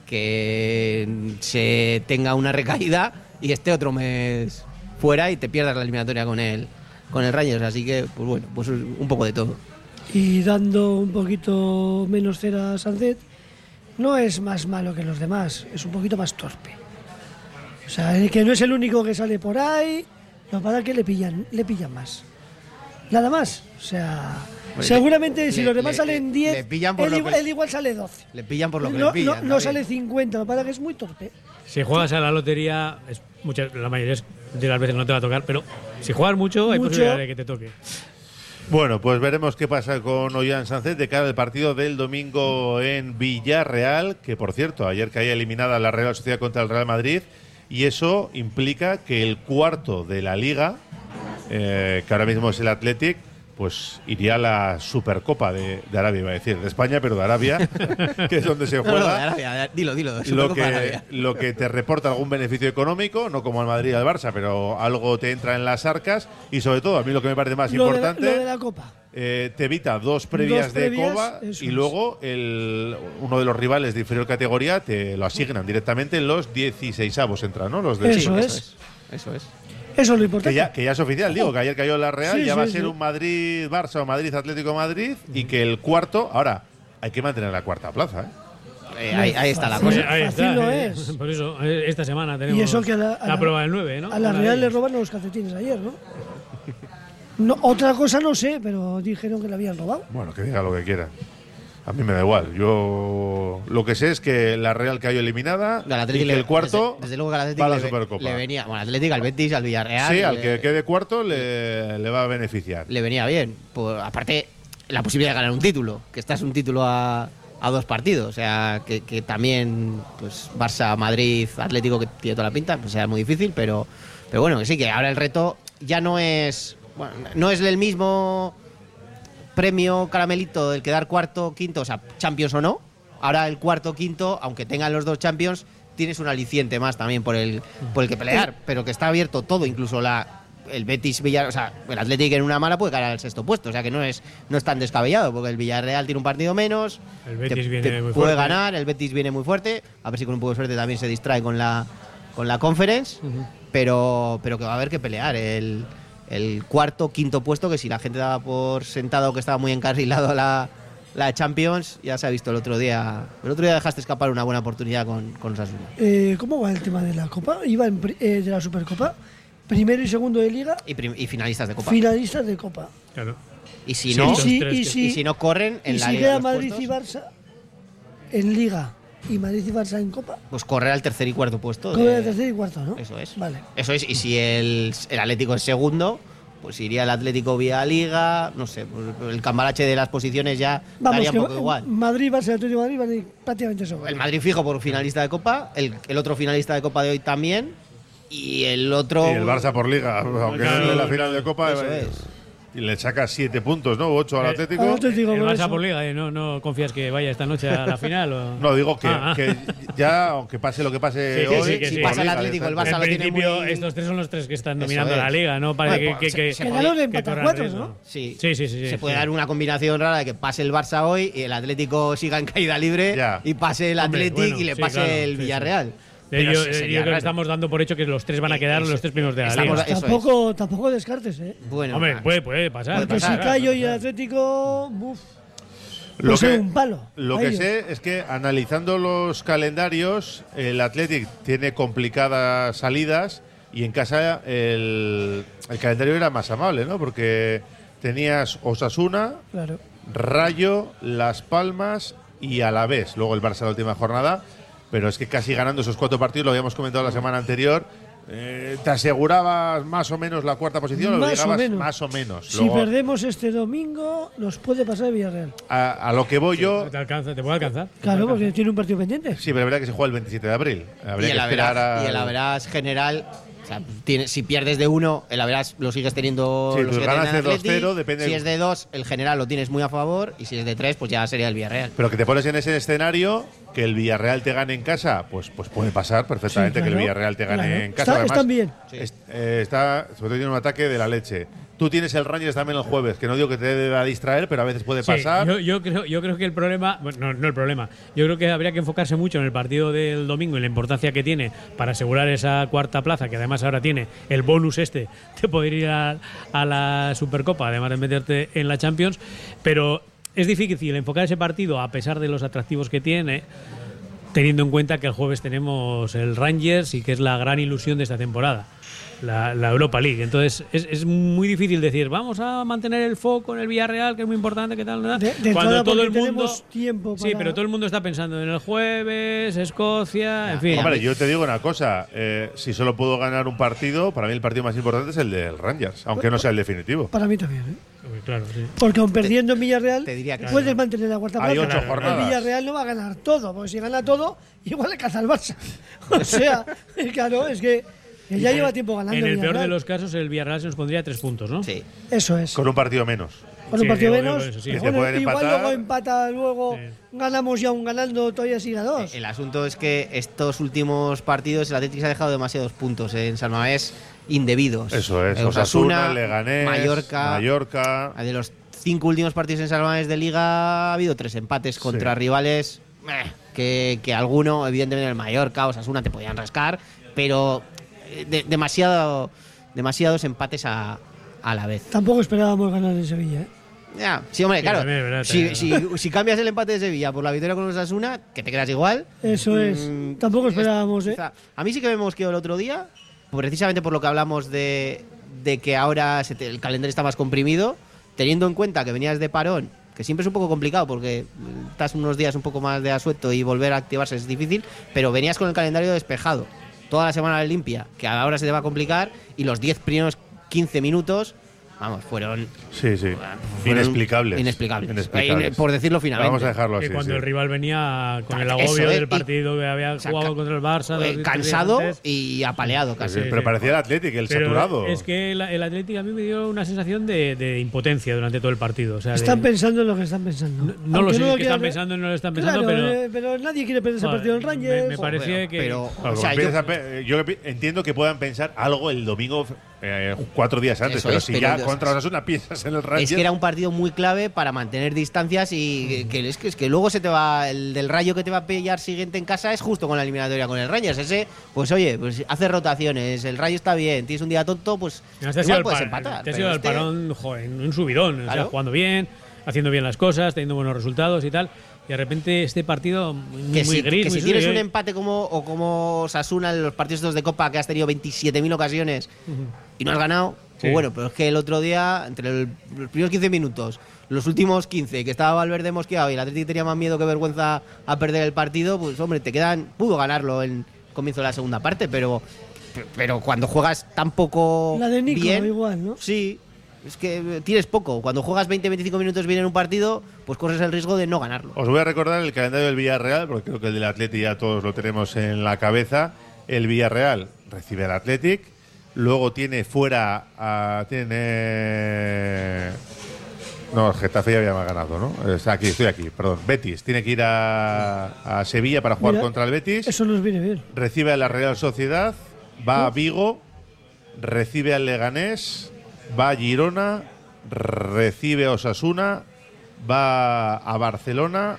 que se tenga una recaída y esté otro mes fuera y te pierdas la eliminatoria con él. Con el Rangers, así que, pues bueno, pues un poco de todo. Y dando un poquito menos cera a Sánchez, no es más malo que los demás, es un poquito más torpe. O sea, que no es el único que sale por ahí, lo que pasa es que le pillan, le pillan más. Nada más, o sea, pues seguramente le, si los demás le, salen diez, él, igual, él igual sale doce. Le pillan por lo que no, le pillan. No, no sale cincuenta, lo que pasa es que es muy torpe. Si juegas a la lotería, es muchas, la mayoría de las veces no te va a tocar, pero si juegas mucho, hay mucho. posibilidad de que te toque. Bueno, pues veremos qué pasa con Ollán Sánchez de cara al partido del domingo en Villarreal, que por cierto, ayer caía eliminada la Real Sociedad contra el Real Madrid, y eso implica que el cuarto de la Liga, eh, que ahora mismo es el Athletic, pues iría a la Supercopa de, de Arabia, iba a decir, de España, pero de Arabia, que es donde se juega. No, no, de Arabia, dilo, dilo. Lo que, lo que te reporta algún beneficio económico, no como al Madrid y al Barça, pero algo te entra en las arcas y sobre todo, a mí lo que me parece más lo importante, de la, lo de la Copa. Eh, te evita dos previas, dos previas de Copa y es. luego el, uno de los rivales de inferior categoría te lo asignan directamente en los dieciseisavos, entran, ¿no? Los de eso, sí, es. eso es. Eso es. Eso es lo importante. Que ya, que ya es oficial, digo, que ayer cayó la Real, sí, ya sí, va a sí. ser un Madrid-Barça o Madrid-Atlético Madrid y que el cuarto, ahora, hay que mantener la cuarta plaza, ¿eh? Eh, ahí, ahí está la Fácil, cosa. Ahí fácil está, no eh, es. Por eso, eh, esta semana tenemos Y eso que a la, a la la- prueba del nueve, ¿no? A la Una Real de le ellas. robaron los calcetines ayer, ¿no? No, otra cosa no sé, pero dijeron que le habían robado. Bueno, que diga lo que quiera. A mí me da igual. Yo lo que sé es que la Real cayó eliminada Al y Atlético que le- el cuarto desde, desde luego que al Atlético va a la le, Supercopa. le venía, bueno, al Atlético, al Betis, al Villarreal. Sí, al le- que quede cuarto le, le va a beneficiar. le venía bien. Pues, aparte, la posibilidad de ganar un título, que estás un título a, a dos partidos. O sea, que, que también, pues Barça, Madrid, Atlético, que tiene toda la pinta, pues será muy difícil, pero, pero bueno, que sí, que ahora el reto ya no es. Bueno, no es el mismo premio caramelito del quedar cuarto, quinto, o sea, Champions o no. Ahora el cuarto, quinto, aunque tengan los dos Champions, tienes un aliciente más también por el, por el que pelear, pero que está abierto todo, incluso la. El Betis Villarreal, o sea, el Atlético en una mala puede caer al sexto puesto, o sea que no es no es tan descabellado, porque el Villarreal tiene un partido menos, El Betis te, viene te muy puede fuerte. ganar, el Betis viene muy fuerte, a ver si con un poco de suerte también se distrae con la con la Conference, Ujú. pero pero que va a haber que pelear el, el cuarto, quinto puesto, que si la gente daba por sentado que estaba muy encarrilado la la Champions, ya se ha visto el otro día. El otro día dejaste escapar una buena oportunidad con, con Osasuna. Eh, ¿Cómo va el tema de la Copa? Iba en pri- eh, de la Supercopa, primero y segundo de Liga, Y, prim- y finalistas de Copa. finalistas de Copa. Claro. Y si Sí, no, y si, tres y que- si, y si no corren en y la si Liga queda los Madrid puestos, y Barça en Liga y Madrid y Barça en Copa, pues correr al tercer y cuarto puesto. con de- el tercer y cuarto, ¿no? Eso es. Vale. Eso es, y si el, el Atlético es segundo, pues iría el Atlético vía Liga, no sé, pues el cambalache de las posiciones ya Vamos, daría que un poco igual. Madrid, Barça, Atlético de Madrid van a ir prácticamente eso. El Madrid fijo por finalista de Copa, el, el otro finalista de Copa de hoy también, y el otro... Y el Barça por Liga, aunque Claro, es de la final de Copa. eso eh, es. Y le saca siete puntos, ¿no? Ocho al Eh, Atlético. al Atlético. El por Barça eso. por Liga, ¿eh? ¿No, ¿No confías que vaya esta noche a la final? O? No, digo que, Ah, ah. que ya, aunque pase lo que pase Sí, que hoy, sí, que si sí. pasa el Liga, Atlético, el ya está. Barça En lo tiene principio, muy... estos tres son los tres que están Eso dominando es. la Liga, ¿no? Parece Bueno, que, se- que, se que, Quedaron que empate a corran cuatro, riesgo. ¿no? Sí. Sí, sí, sí, Se sí, puede sí. dar una combinación rara de que pase el Barça hoy y el Atlético siga en caída libre Ya. y pase el Hombre, Atlético bueno, y le sí, pase claro, el sí, sí. Villarreal. Eh, Pero yo se- eh, sería yo creo que raro. estamos dando por hecho que los tres van a quedar Eso- los tres primeros de la estamos- Liga. eso Tampoco, tampoco descartes, ¿eh? Bueno, Hombre, claro. puede, puede pasar. Puede Porque puede si pasar, Cayo puede y el pasar. Atlético, uf, Lo puede ser que, un palo. lo a que ellos. sé es que analizando los calendarios, el Athletic tiene complicadas salidas y en casa el, el calendario era más amable, ¿no? Porque tenías Osasuna, Claro. Rayo, Las Palmas y Alavés. Luego el Barça la última jornada. Pero es que casi ganando esos cuatro partidos, lo habíamos comentado la semana anterior, eh, te asegurabas más o menos la cuarta posición, lo Más o llegabas menos. más o menos. Si Luego, perdemos este domingo, nos puede pasar el Villarreal. a, a lo que voy yo, ¿Te alcanza? ¿Te puede alcanzar? ¿Te Claro, puede porque tiene un partido pendiente. sí, pero es verdad que se juega el veintisiete de abril. Habría Y el, que esperar average, a. y el average general, o sea, tiene- si pierdes de uno, el average lo sigues teniendo. Sí, lo tú sigue ganas teniendo de el dos cero, Atleti. depende- Si es de dos, el general lo tienes muy a favor. Y si es de tres, pues ya sería el Villarreal. Pero que te pones en ese escenario, que el Villarreal te gane en casa, pues, pues puede pasar perfectamente Sí, que el claro. Villarreal te gane Claro. en casa. Está- Además, están bien. es- eh, está, sobre todo tiene un ataque de la leche. Tú tienes el Rangers también el jueves, que no digo que te deba distraer, pero a veces puede Sí, pasar. yo, yo creo, yo creo que el problema, bueno, no, no el problema, yo creo que habría que enfocarse mucho en el partido del domingo y la importancia que tiene para asegurar esa cuarta plaza, que además ahora tiene el bonus este de poder ir a, a la Supercopa, además de meterte en la Champions, pero es difícil enfocar ese partido a pesar de los atractivos que tiene, teniendo en cuenta que el jueves tenemos el Rangers y que es la gran ilusión de esta temporada. La, la Europa League. Entonces es, es muy difícil decir, vamos a mantener el foco en el Villarreal, que es muy importante, que tal, De- de cuando entrada, todo el porque mundo tenemos tiempo sí, para- pero todo el mundo está pensando en el jueves, Escocia, en fin. Hombre, yo te digo una cosa, eh, si solo puedo ganar un partido, para mí el partido más importante es el del Rangers, aunque no sea el definitivo. Para mí también, ¿eh? Claro, sí. Porque aun perdiendo en Villarreal, te diría que puedes sí. mantener la cuarta Hay plaza. ocho jornadas. El Villarreal no va a ganar todo, porque si gana todo, igual le caza al Barça. O sea, claro, es que, que ya lleva tiempo ganando. En el peor Villarreal. de los casos, el Villarreal se nos pondría tres puntos, ¿no? Sí. Eso es. Con un partido menos. Con un Sí, partido digo, menos. digo eso, sí. pero Que te bueno, pueden igual empatar. luego empata, luego Sí. ganamos y aún ganando todavía sigue a dos. El asunto es que estos últimos partidos el Atlético se ha dejado demasiados puntos en San Mamés indebidos. Eso es, Eh, Osasuna, Leganés, Mallorca. Mallorca. De los cinco últimos partidos en San Mamés de Liga ha habido tres empates contra Sí. rivales eh, que, que alguno, evidentemente el Mallorca, Osasuna te podían rascar, pero eh, de- demasiado, demasiados empates a, a la vez. Tampoco esperábamos ganar en Sevilla, ¿eh? Ya, sí, hombre, Sí, claro. también es verdad, si, también. si- si cambias el empate de Sevilla por la victoria con Osasuna, que te quedas igual. Eso es. Mm, Tampoco es- esperábamos, ¿eh? quizá- A mí sí que me mosqueó el otro día, precisamente por lo que hablamos de, de que ahora se te- el calendario está más comprimido, teniendo en cuenta que venías de parón, que siempre es un poco complicado porque mm, estás unos días un poco más de asueto y volver a activarse es difícil, pero venías con el calendario despejado. Toda la semana limpia, que ahora se te va a complicar, y los diez primeros quince minutos, vamos, fueron Sí, sí. fueron Inexplicables. Inexplicables. Inexplicables. Eh, Por decirlo finalmente. Vamos a dejarlo así. Que cuando sí. el rival venía con el Eso agobio es, del y- partido que había o sea, jugado ca- contra el Barça. dos Eh, días cansado antes. y apaleado casi. Sí, Sí, pero sí. parecía el Athletic, el Pero saturado. Es que el, el Atlético a mí me dio una sensación de, de impotencia durante todo el partido. O sea, Están de- pensando en lo que están pensando. no, no lo Aunque sé, lo que están quieran- pensando, no lo están pensando, Claro, pero. eh, pero nadie quiere perder ese Joder, partido del me- Rangers. me parece Pero- que- pero, Claro, o sea, yo- empiezas a pe- yo pi- entiendo que puedan pensar algo el domingo eh, cuatro días antes, Eso pero es, si pero ya de- contra Osasuna piensas en el Rangers. es que era un partido muy clave para mantener distancias y que, es, que es que luego se te va el del Rayo que te va a pillar siguiente en casa es justo con la eliminatoria con el Rangers. Ese, pues oye, pues hace rotaciones, el Rayo está bien, tienes un día tonto, pues Te ha sido igual el, puedes par- empatar. te ha pero sido el este- parón, joder, un subidón. O sea, Claro. jugando bien, haciendo bien las cosas, teniendo buenos resultados y tal. Y de repente este partido muy, que muy si, gris. que muy si tienes sucio, un y- empate como o como Osasuna en los partidos estos de Copa que has tenido veintisiete mil ocasiones y no has ganado, Sí. pues bueno, pero es que el otro día, entre el- los primeros quince minutos, los últimos quince, que estaba Valverde mosqueado y el Atlético tenía más miedo que vergüenza a perder el partido, pues hombre, te quedan, pudo ganarlo en comienzo de la segunda parte, pero pero cuando juegas tan poco La de Nico, bien, igual, ¿no? sí, Es que tienes poco. Cuando juegas veinte a veinticinco minutos bien en un partido, pues corres el riesgo de no ganarlo. Os voy a recordar el calendario del Villarreal, porque creo que el del Athletic ya todos lo tenemos en la cabeza. El Villarreal recibe al Athletic, luego tiene fuera a... Tiene... No, el Getafe ya había ganado, ¿no? Está aquí, estoy aquí, perdón. Betis, tiene que ir a, a Sevilla para jugar Mira, contra el Betis. Eso nos viene bien. Recibe a la Real Sociedad, va a Vigo, recibe al Leganés, va a Girona, recibe a Osasuna, va a Barcelona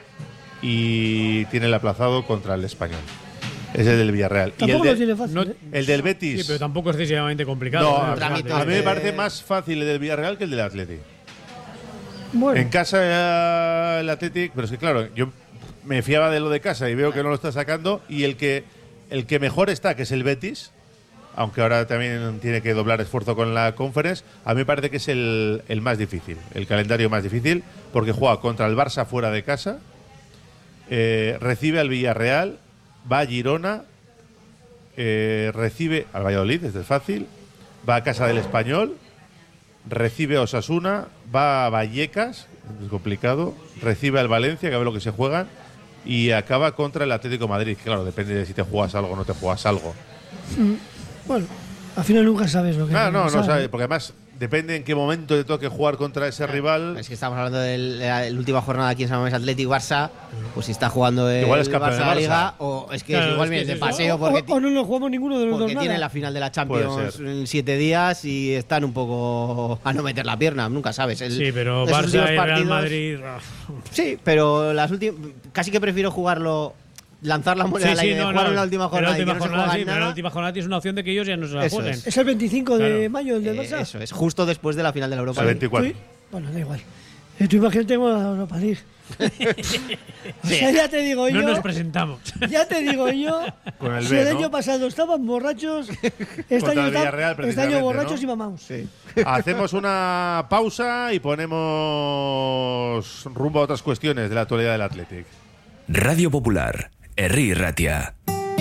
y tiene el aplazado contra el Español. Es el del Villarreal. Tampoco y el, lo de, tiene fácil. no, ¿eh? el del Betis. Sí, pero tampoco es excesivamente complicado. No, ¿eh? a, O sea, a mí me parece más fácil el del Villarreal que el del Athletic. Bueno, En casa el Athletic, pero es que claro, yo me fiaba de lo de casa y veo que no lo está sacando. Y el que, el que mejor está, que es el Betis, aunque ahora también tiene que doblar esfuerzo con la Conference, a mí me parece que es el, el más difícil, el calendario más difícil, porque juega contra el Barça fuera de casa, eh, recibe al Villarreal, va a Girona, eh, recibe al Valladolid, este es fácil, va a casa del Español, recibe a Osasuna, va a Vallecas, es complicado, recibe al Valencia, que a ver lo que se juegan, y acaba contra el Atlético de Madrid. Claro, depende de si te juegas algo o no te juegas algo. bueno, al final nunca sabes lo que Ah, no, no sabe. sabe, porque además depende en qué momento te toque jugar contra ese rival. Es que estamos hablando de la última jornada aquí en San Mamés Atlético Barça, pues si está jugando el Igual es campeón Barça de la Barça. Liga, o es que Claro, igual es que vienes de es eso. paseo O, porque, o no nos jugamos ninguno de los porque dos tiene nada. la final de la Puede Champions ser. en siete días y están un poco a no meter la pierna, nunca sabes. El- Sí, pero esos Barça últimos y Real partidos- Madrid. ah. Sí, pero las últimas casi que prefiero jugarlo, lanzar la moneda Sí, al sí, aire, no, jugar no. en la última En jornada la última y que no se jornada, juega sí, pero en la nada. última jornada tienes una opción de que ellos ya no se la Eso jueguen. es. Es el veinticinco de Claro. mayo el del Eh, Barça. Eso es, justo después de la final de la Europa El League. veinticuatro. Sí. Bueno, da igual. Eh, tú imagínate cómo la Europa League. O sea, ya te digo No yo. nos presentamos. Ya te digo yo. Con el si B, el ¿no? año pasado estaban borrachos, este Contra año, el está- Villarreal, este precisamente, año borrachos ¿no? y mamados. Hacemos una pausa y ponemos rumbo a otras cuestiones de la actualidad del Athletic. Radio Popular, Herri Ratia.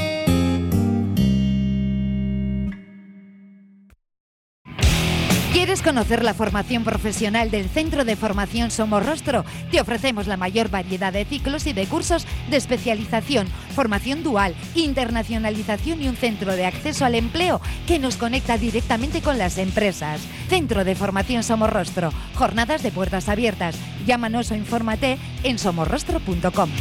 ¿Quieres conocer la formación profesional del Centro de Formación Somorrostro? Te ofrecemos la mayor variedad de ciclos y de cursos de especialización, formación dual, internacionalización y un centro de acceso al empleo que nos conecta directamente con las empresas. Centro de Formación Somorrostro. Jornadas de puertas abiertas. Llámanos o infórmate en somorrostro punto com.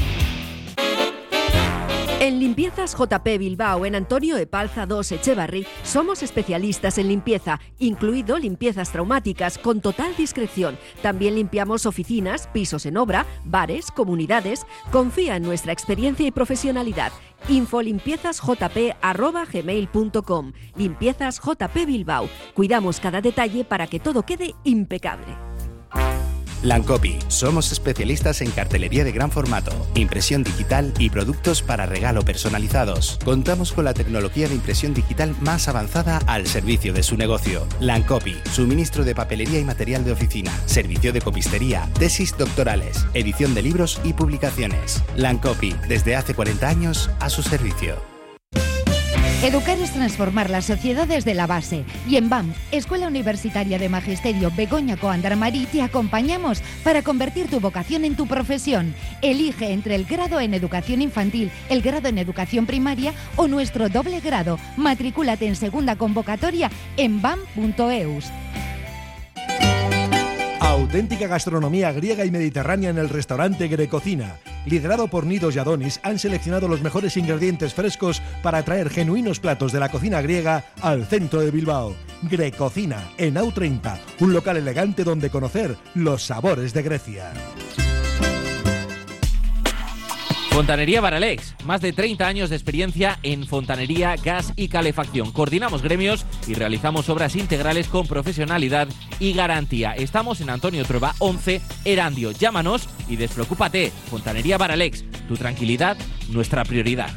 En Limpiezas J P Bilbao, en Antonio Epalza dos Echevarri, somos especialistas en limpieza, incluido limpiezas traumáticas con total discreción. También limpiamos oficinas, pisos en obra, bares, comunidades. Confía en nuestra experiencia y profesionalidad. infolimpiezasjp arroba gmail punto com. Limpiezas J P Bilbao. Cuidamos cada detalle para que todo quede impecable. Lancopi. Somos especialistas en cartelería de gran formato, impresión digital y productos para regalo personalizados. Contamos con la tecnología de impresión digital más avanzada al servicio de su negocio. Lancopi. Suministro de papelería y material de oficina, servicio de copistería, tesis doctorales, edición de libros y publicaciones. Lancopi. Desde hace cuarenta años a su servicio. Educar es transformar la sociedad desde la base. Y en B A M, Escuela Universitaria de Magisterio Begoña Coandramarí, te acompañamos para convertir tu vocación en tu profesión. Elige entre el grado en Educación Infantil, el grado en Educación Primaria o nuestro doble grado. Matricúlate en segunda convocatoria en bam punto eus. Auténtica gastronomía griega y mediterránea en el restaurante Grecocina. Liderado por Nidos y Adonis, han seleccionado los mejores ingredientes frescos para traer genuinos platos de la cocina griega al centro de Bilbao. Grecocina, en A U treinta, un local elegante donde conocer los sabores de Grecia. Fontanería Baralex, más de treinta años de experiencia en fontanería, gas y calefacción. Coordinamos gremios y realizamos obras integrales con profesionalidad y garantía. Estamos en Antonio Trueba once, Erandio. Llámanos y despreocúpate. Fontanería Baralex, tu tranquilidad, nuestra prioridad.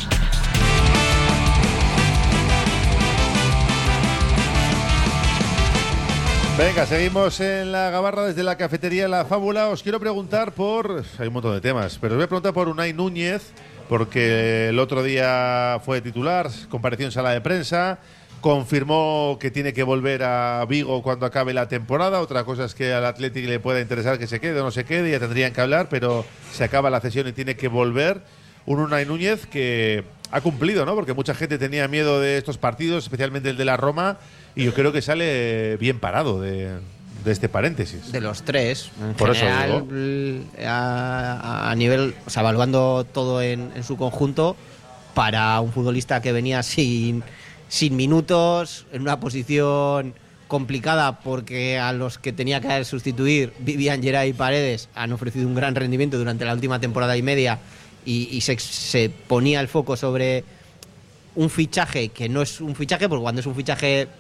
Venga, seguimos en la gabarra desde la cafetería La Fábula. Os quiero preguntar por... Hay un montón de temas, pero os voy a preguntar por Unai Núñez, porque el otro día fue titular, compareció en sala de prensa, confirmó que tiene que volver a Vigo cuando acabe la temporada. Otra cosa es que al Athletic le pueda interesar que se quede o no se quede, ya tendrían que hablar, pero se acaba la cesión y tiene que volver. Un Unai Núñez que ha cumplido, ¿no? Porque mucha gente tenía miedo de estos partidos, especialmente el de la Roma, y yo creo que sale bien parado de, de este paréntesis. De los tres, en Por general, eso digo. A, a nivel, o sea, evaluando todo en, en su conjunto, para un futbolista que venía sin, sin minutos, en una posición complicada porque a los que tenía que sustituir, Vivian, Geray y Paredes, han ofrecido un gran rendimiento durante la última temporada y media, y, y se, se ponía el foco sobre un fichaje que no es un fichaje, porque cuando es un fichaje,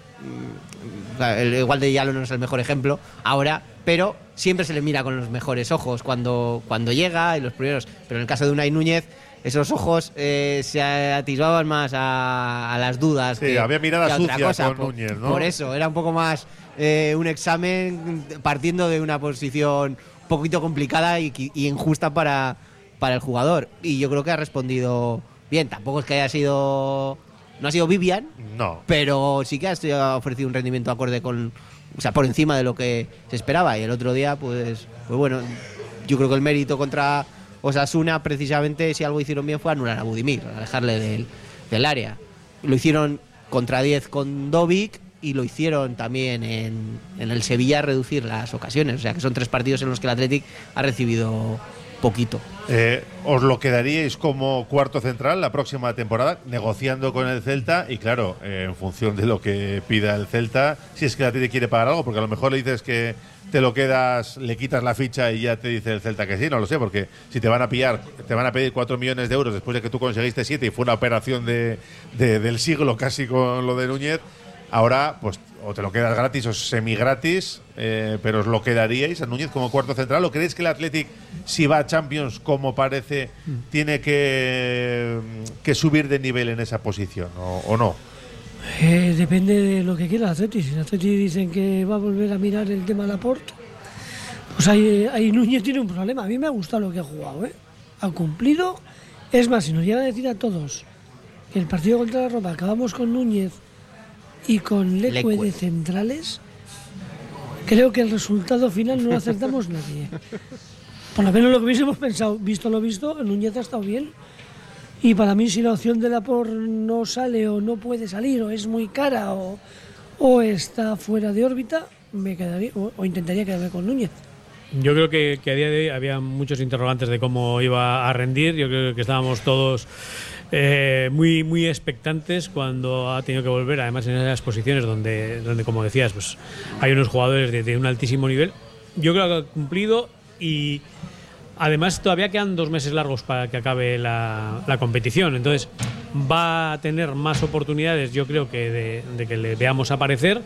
el, igual de Yalo no es el mejor ejemplo ahora, pero siempre se le mira con los mejores ojos cuando, cuando llega y los primeros. Pero en el caso de Unai Núñez, esos ojos eh, se atisbaban más a, a las dudas. Sí, que, había mirada que a otra sucia cosa. con por, Núñez, ¿no? Por eso, era un poco más eh, un examen partiendo de una posición un poquito complicada y, y injusta para, para el jugador. Y yo creo que ha respondido bien. Tampoco es que haya sido... No ha sido Vivian, no, pero sí que ha ofrecido un rendimiento acorde con... O sea, por encima de lo que se esperaba. Y el otro día, pues, pues bueno, yo creo que el mérito contra Osasuna, precisamente, si algo hicieron bien, fue anular a Budimir, alejarle del, del área. Lo hicieron contra diez con Dovic y lo hicieron también en, en el Sevilla, reducir las ocasiones. O sea, que son tres partidos en los que el Athletic ha recibido poquito. Eh, ¿Os lo quedaríais como cuarto central la próxima temporada, negociando con el Celta? Y claro, eh, en función de lo que pida el Celta, si es que el Athletic quiere pagar algo, porque a lo mejor le dices que te lo quedas, le quitas la ficha y ya te dice el Celta que sí, no lo sé, porque si te van a pillar, te van a pedir cuatro millones de euros después de que tú conseguiste siete y fue una operación de, de, del siglo casi con lo de Núñez, ahora pues o te lo quedas gratis o semi gratis, eh, pero os lo quedaríais a Núñez como cuarto central. ¿O creéis que el Athletic, si va a Champions como parece, tiene que, que subir de nivel en esa posición o, o no? Eh, depende de lo que quiera el Athletic. Si el Athletic dicen que va a volver a mirar el tema Laporte, pues ahí, ahí Núñez tiene un problema. A mí me ha gustado lo que ha jugado, ¿eh? Ha cumplido. Es más, si nos llegan a decir a todos que el partido contra la Roma acabamos con Núñez y con Leque de centrales, creo que el resultado final no lo acertamos nadie. Por lo menos lo que hubiésemos pensado, visto lo visto, Núñez ha estado bien. Y para mí, si la opción de Laporte no sale o no puede salir, o es muy cara, o, o está fuera de órbita, me quedaría o, o intentaría quedarme con Núñez. Yo creo que, que a día de hoy había muchos interrogantes de cómo iba a rendir. Yo creo que estábamos todos eh, muy muy expectantes cuando ha tenido que volver, además en esas posiciones donde, donde como decías, pues hay unos jugadores de, de un altísimo nivel. Yo creo que ha cumplido y además todavía quedan dos meses largos para que acabe la, la competición. Entonces va a tener más oportunidades, yo creo, que de, de que le veamos aparecer.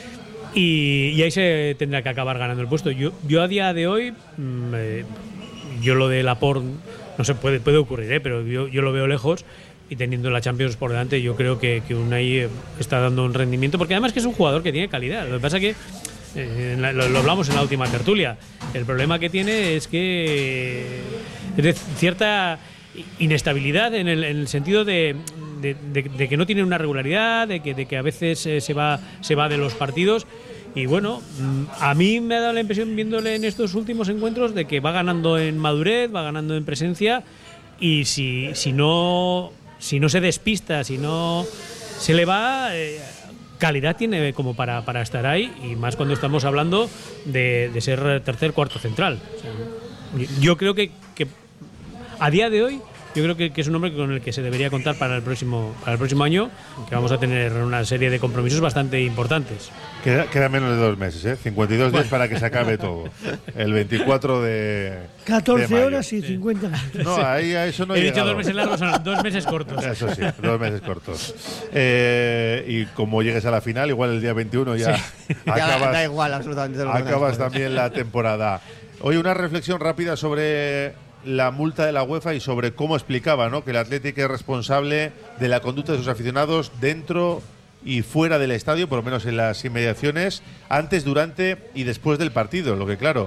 Y, y ahí se tendrá que acabar ganando el puesto. Yo, yo a día de hoy, mmm, eh, yo lo de Laporte, no sé, puede, puede ocurrir, ¿eh? Pero yo, yo lo veo lejos, y teniendo la Champions por delante, yo creo que, que Unai está dando un rendimiento, porque además que es un jugador que tiene calidad. Lo que pasa que, eh, la, lo, lo hablamos en la última tertulia, el problema que tiene es que es de cierta inestabilidad en el, en el sentido de, de, de, de que no tiene una regularidad, de que, de que a veces eh, se va se va de los partidos. Y bueno, a mí me ha dado la impresión, viéndole en estos últimos encuentros, de que va ganando en madurez, va ganando en presencia, y si, si no si no se despista, si no se le va, eh, calidad tiene como para, para estar ahí, y más cuando estamos hablando de, de ser tercer, cuarto central. O sea, yo creo que, que a día de hoy, yo creo que, que es un hombre con el que se debería contar para el próximo para el próximo año, que vamos a tener una serie de compromisos bastante importantes. Queda, queda menos de dos meses, ¿eh? cincuenta y dos días para que se acabe todo. El veinticuatro de catorce de horas y cincuenta minutos. No, ahí a eso no he He dicho llegado. dos meses largos, son dos meses cortos. Eso sí, dos meses cortos. Eh, y como llegues a la final, igual el día veintiuno ya Sí. acabas, Ya da igual absolutamente lo que acabas hagas. también la temporada. Oye, una reflexión rápida sobre la multa de la UEFA y sobre cómo explicaba, ¿no?, que el Athletic es responsable de la conducta de sus aficionados dentro y fuera del estadio, por lo menos en las inmediaciones, antes, durante y después del partido. Lo que, claro,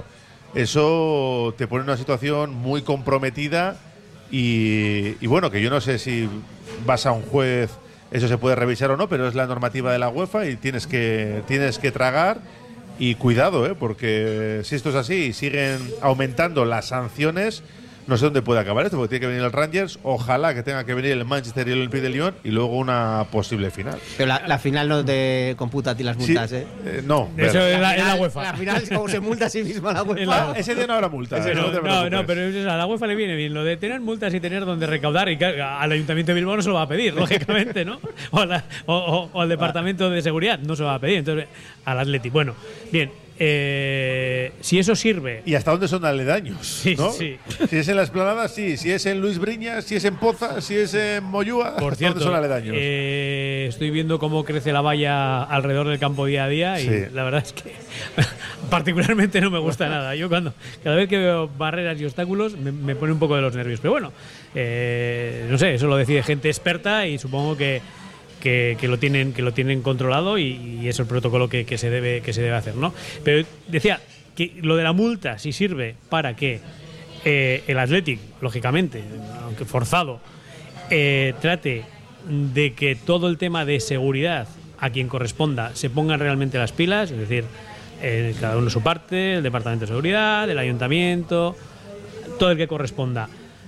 eso te pone en una situación muy comprometida y, y bueno, que yo no sé si vas a un juez eso se puede revisar o no, pero es la normativa de la UEFA y tienes que, tienes que tragar. Y cuidado, ¿eh? Porque si esto es así y siguen aumentando las sanciones, no sé dónde puede acabar esto, porque tiene que venir el Rangers, ojalá que tenga que venir el Manchester y el Olympique de Lyon y luego una posible final. Pero la, la final no te computa a ti las multas, Sí, ¿eh? eh, no, Eso ver. es la, es la final- UEFA. La final es como se multa a sí misma la UEFA. La- Ese día no habrá multa. Ese eh, no, te no, preocupes. no, pero es- a la UEFA le viene bien lo de tener multas y tener donde recaudar. Y que al Ayuntamiento de Bilbao no se lo va a pedir, lógicamente, ¿no? O, a la- o- o- o al Departamento de Seguridad no se lo va a pedir. Entonces, al Atleti. Bueno, bien. Eh, si eso sirve. ¿Y hasta dónde son aledaños? Sí, ¿no? sí. Si es en la Esplanada, sí. Si es en Luis Briñas, si es en Poza, si es en Moyúa, Por ¿hasta cierto, dónde son aledaños? eh, estoy viendo cómo crece la valla alrededor del campo día a día y Sí. la verdad es que particularmente no me gusta nada. Yo cuando cada vez que veo barreras y obstáculos me, me pone un poco de los nervios. Pero bueno, eh, no sé, eso lo decide gente experta y supongo que Que, que lo tienen que lo tienen controlado y, y es el protocolo que, que se debe que se debe hacer, ¿no? Pero decía que lo de la multa si sirve para que eh, el Athletic, lógicamente, aunque forzado, eh, trate de que todo el tema de seguridad a quien corresponda se pongan realmente las pilas, es decir, eh, cada uno su parte, el Departamento de Seguridad, el Ayuntamiento, todo el que corresponda.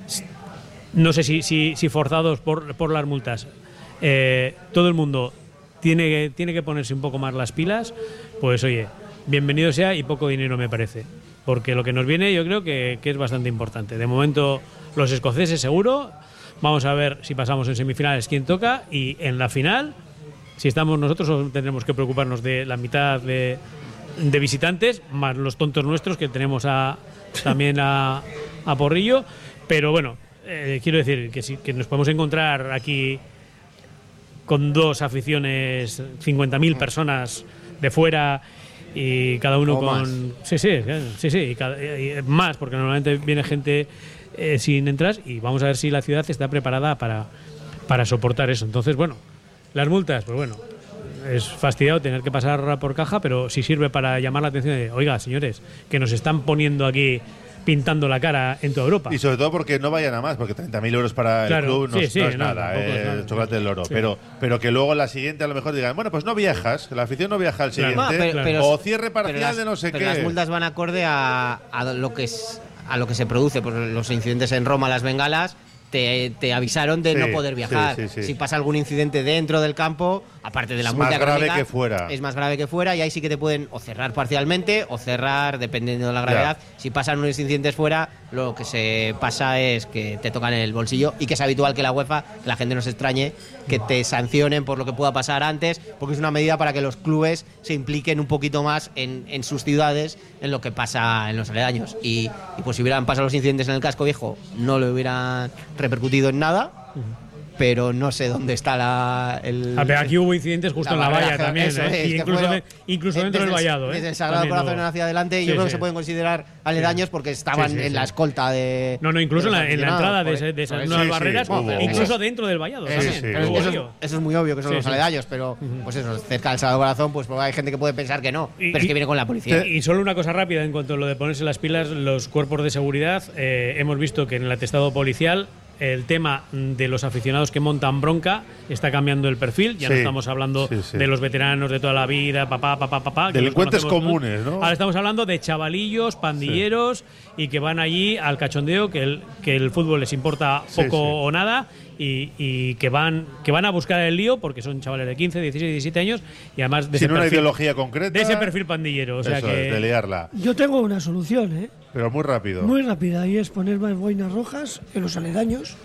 No sé si, si, si forzados por, por las multas. Eh, todo el mundo tiene, tiene que ponerse un poco más las pilas, pues oye, bienvenido sea y poco dinero me parece, porque lo que nos viene yo creo que, que es bastante importante. De momento los escoceses seguro, vamos a ver si pasamos en semifinales quién toca y en la final, si estamos nosotros tendremos que preocuparnos de la mitad de, de visitantes, más los tontos nuestros que tenemos a, también a, a Porrillo, pero bueno, eh, quiero decir que, si, que nos podemos encontrar aquí con dos aficiones, cincuenta mil personas de fuera y cada uno O con... más. Sí, sí, sí, sí, y cada- y más, porque normalmente viene gente eh, sin entrar y vamos a ver si la ciudad está preparada para, para soportar eso. Entonces, bueno, las multas, pues bueno, es fastidiado tener que pasar por caja, pero si sirve para llamar la atención de, oiga, señores, que nos están poniendo aquí pintando la cara en toda Europa. Y sobre todo porque no vayan a más, porque treinta mil euros para Claro, el club no, sí, es- sí, no es no, nada, tampoco es eh, nada. el chocolate del oro. Sí. Pero, pero que luego la siguiente a lo mejor digan, bueno, pues no viajas, la afición no viaja al Claro. siguiente, No, pero- pero- o cierre parcial pero las- de no sé pero qué. las multas van acorde a, a lo que es a lo que se produce. Pues los incidentes en Roma, las bengalas, te, te avisaron de Sí, no poder viajar. sí, sí, sí. Si pasa algún incidente dentro del campo, aparte de la Es multa más grave económica, que fuera. es más grave que fuera y ahí sí que te pueden o cerrar parcialmente o cerrar dependiendo de la gravedad. Si pasan unos incidentes fuera, lo que se pasa es que te tocan el bolsillo y que es habitual que la UEFA, que la gente no se extrañe, que te sancionen por lo que pueda pasar antes, porque es una medida para que los clubes se impliquen un poquito más en, en sus ciudades, en lo que pasa en los aledaños. Y, y pues si hubieran pasado los incidentes en el casco viejo, no le hubieran repercutido en nada. Pero no sé dónde está la. El, Ah, pero aquí hubo incidentes justo en la barrera, valla también, eso ¿eh? es, Y que incluso, fueron- de- incluso eh, dentro desde del el- vallado. ¿eh? Desde el Sagrado También Corazón hubo. hacia adelante, Sí, yo creo sí. que se pueden considerar aledaños porque estaban Sí, sí, en sí. la escolta de. No, no, incluso en de la, los en la aficionados, entrada de, por- ese- de esas por eso. nuevas Sí, sí, barreras, hubo, incluso hubo. dentro del vallado. Eh, también. sí, pero Hubo eso, lío. eso es muy obvio que son Sí, los sí. aledaños, pero pues eso, cerca del Sagrado Corazón, pues hay gente que puede pensar que no, Y- pero es que viene con la policía. Y solo una cosa rápida en cuanto a lo de ponerse las pilas, los cuerpos de seguridad, eh, hemos visto que en el atestado policial el tema de los aficionados que montan bronca está cambiando el perfil, ya no Sí, estamos hablando sí, sí. de los veteranos de toda la vida, papá, papá, papá. que Delincuentes los conocemos, comunes, ¿no? Ahora estamos hablando de chavalillos, pandilleros y que van allí al cachondeo, que el, que el fútbol les importa Sí, poco sí. o nada y, y que van que van a buscar el lío porque son chavales de quince, dieciséis, diecisiete años y además de Sin ese una perfil, ideología concreta. de ese perfil pandillero. O sea eso que es, de liarla. Yo tengo una solución, ¿eh? Pero muy rápido. Muy rápida, y es poner más boinas rojas en los aledaños.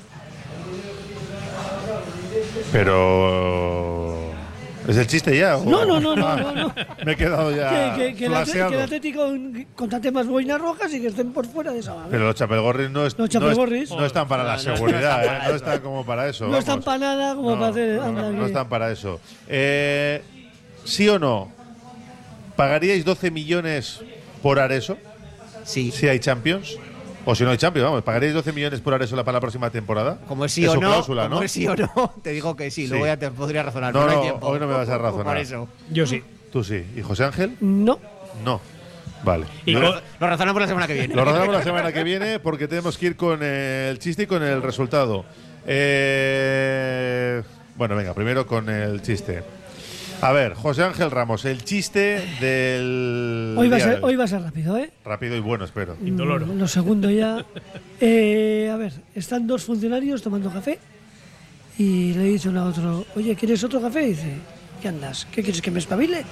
Pero. ¿Es el chiste ya? o- No, no, no, no, Ah, no, no. Me he quedado ya. que, que, que el Atleti- flaseado. que el Atlético contrate más boinas rojas y que estén por fuera de esa barrera. Pero los chapelgorris no, es- Los no, es- chapelgorris. no están para la No, no, no seguridad, están ¿eh? para no eso. están como para eso. No están vamos. para nada como No, para hacer. no, anda, no, no que- están para eso. Eh, ¿Sí o no? ¿Pagaríais doce millones por Areso? Sí. Si hay Champions. O si no hay Champions, vamos. ¿Pagaríais doce millones por Areso para la próxima temporada? Como es sí Es o su no, cláusula, como ¿no? es sí o no, te digo que sí, Sí. luego ya te podría razonar, No, pero no, no, hay tiempo. hoy no me vas a razonar. Por eso. yo sí. Tú sí. ¿Y José Ángel? No. No. Vale. Y Lo- co- Lo razonamos la semana que viene. Lo razonamos la semana que viene porque tenemos que ir con el chiste y con el resultado. Eh, Bueno, venga, primero con el chiste. A ver, José Ángel Ramos, el chiste del. Hoy va, a ser, hoy va a ser rápido, ¿eh? Rápido y bueno, espero. Indoloro. Lo segundo ya. Eh, a ver, están dos funcionarios tomando café y le dice uno a otro: oye, ¿quieres otro café? Y dice: ¿qué andas? ¿Qué quieres, que me espabile?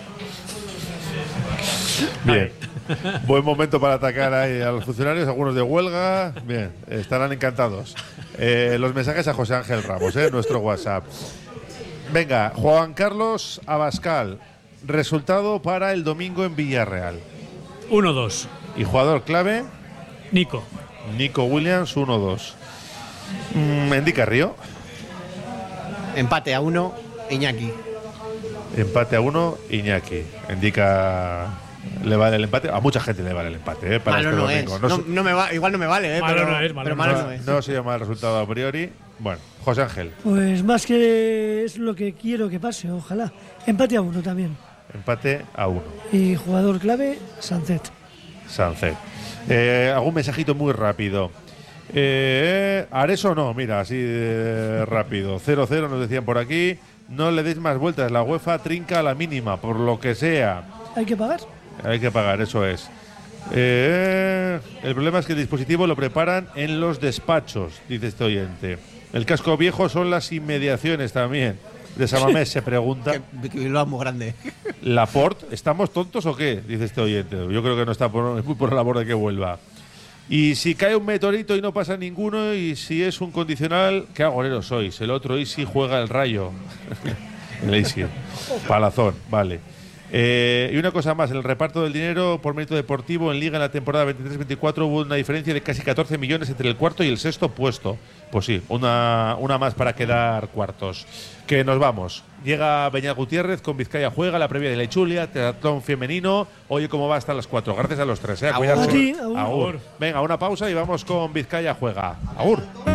Bien. Buen momento para atacar ahí a los funcionarios, algunos de huelga. Bien, estarán encantados. Eh, los mensajes a José Ángel Ramos, ¿eh? Nuestro WhatsApp. Venga, Juan Carlos Abascal. Resultado para el domingo en Villarreal. uno dos. Y jugador clave. Nico. Nico Williams, uno dos. Mm, Mendy Carrillo. Empate a uno, Iñaki. Empate a uno, Iñaki. Indica. ¿Le vale el empate? A mucha gente le vale el empate, ¿eh? Para Malo este no domingo. es. No, No, se- no me va, igual no me vale, ¿eh? Malo pero, no es, malo pero no malo es. no es. no se llama el resultado a priori. Bueno, José Ángel. Pues más que es lo que quiero que pase, ojalá. Empate a uno también. Empate a uno. Y jugador clave, Sancet. Sánchez. Eh, algún mensajito muy rápido. Eh, Areso no, mira, así de rápido. cero cero nos decían por aquí. No le deis más vueltas. La UEFA trinca a la mínima, por lo que sea. ¿Hay que pagar? Hay que pagar, eso es. Eh, el problema es que el dispositivo lo preparan en los despachos, dice este oyente. El casco viejo son las inmediaciones también. De Samamés se pregunta. Que, que Bilbao es muy grande. Laporte, ¿estamos tontos o qué? Dice este oyente. Yo creo que no está por, muy por la labor de que vuelva. Y si cae un meteorito y no pasa ninguno, y si es un condicional, ¿qué agorero sois? El otro Easy juega el Rayo. El Easy. Palazón, vale. Eh, y una cosa más, en el reparto del dinero por mérito deportivo en Liga en la temporada veintitrés veinticuatro hubo una diferencia de casi catorce millones entre el cuarto y el sexto puesto. Pues sí, una, una más para quedar cuartos. Que nos vamos. Llega Beñat Gutiérrez con Vizcaya Juega, la previa de la Ichulia, triatlón femenino. Oye, ¿cómo va hasta las cuatro? Gracias a los tres, ¿eh? Agur. Cuidarse. A ti, agur. Agur. Venga, una pausa y vamos con Vizcaya Juega. Agur.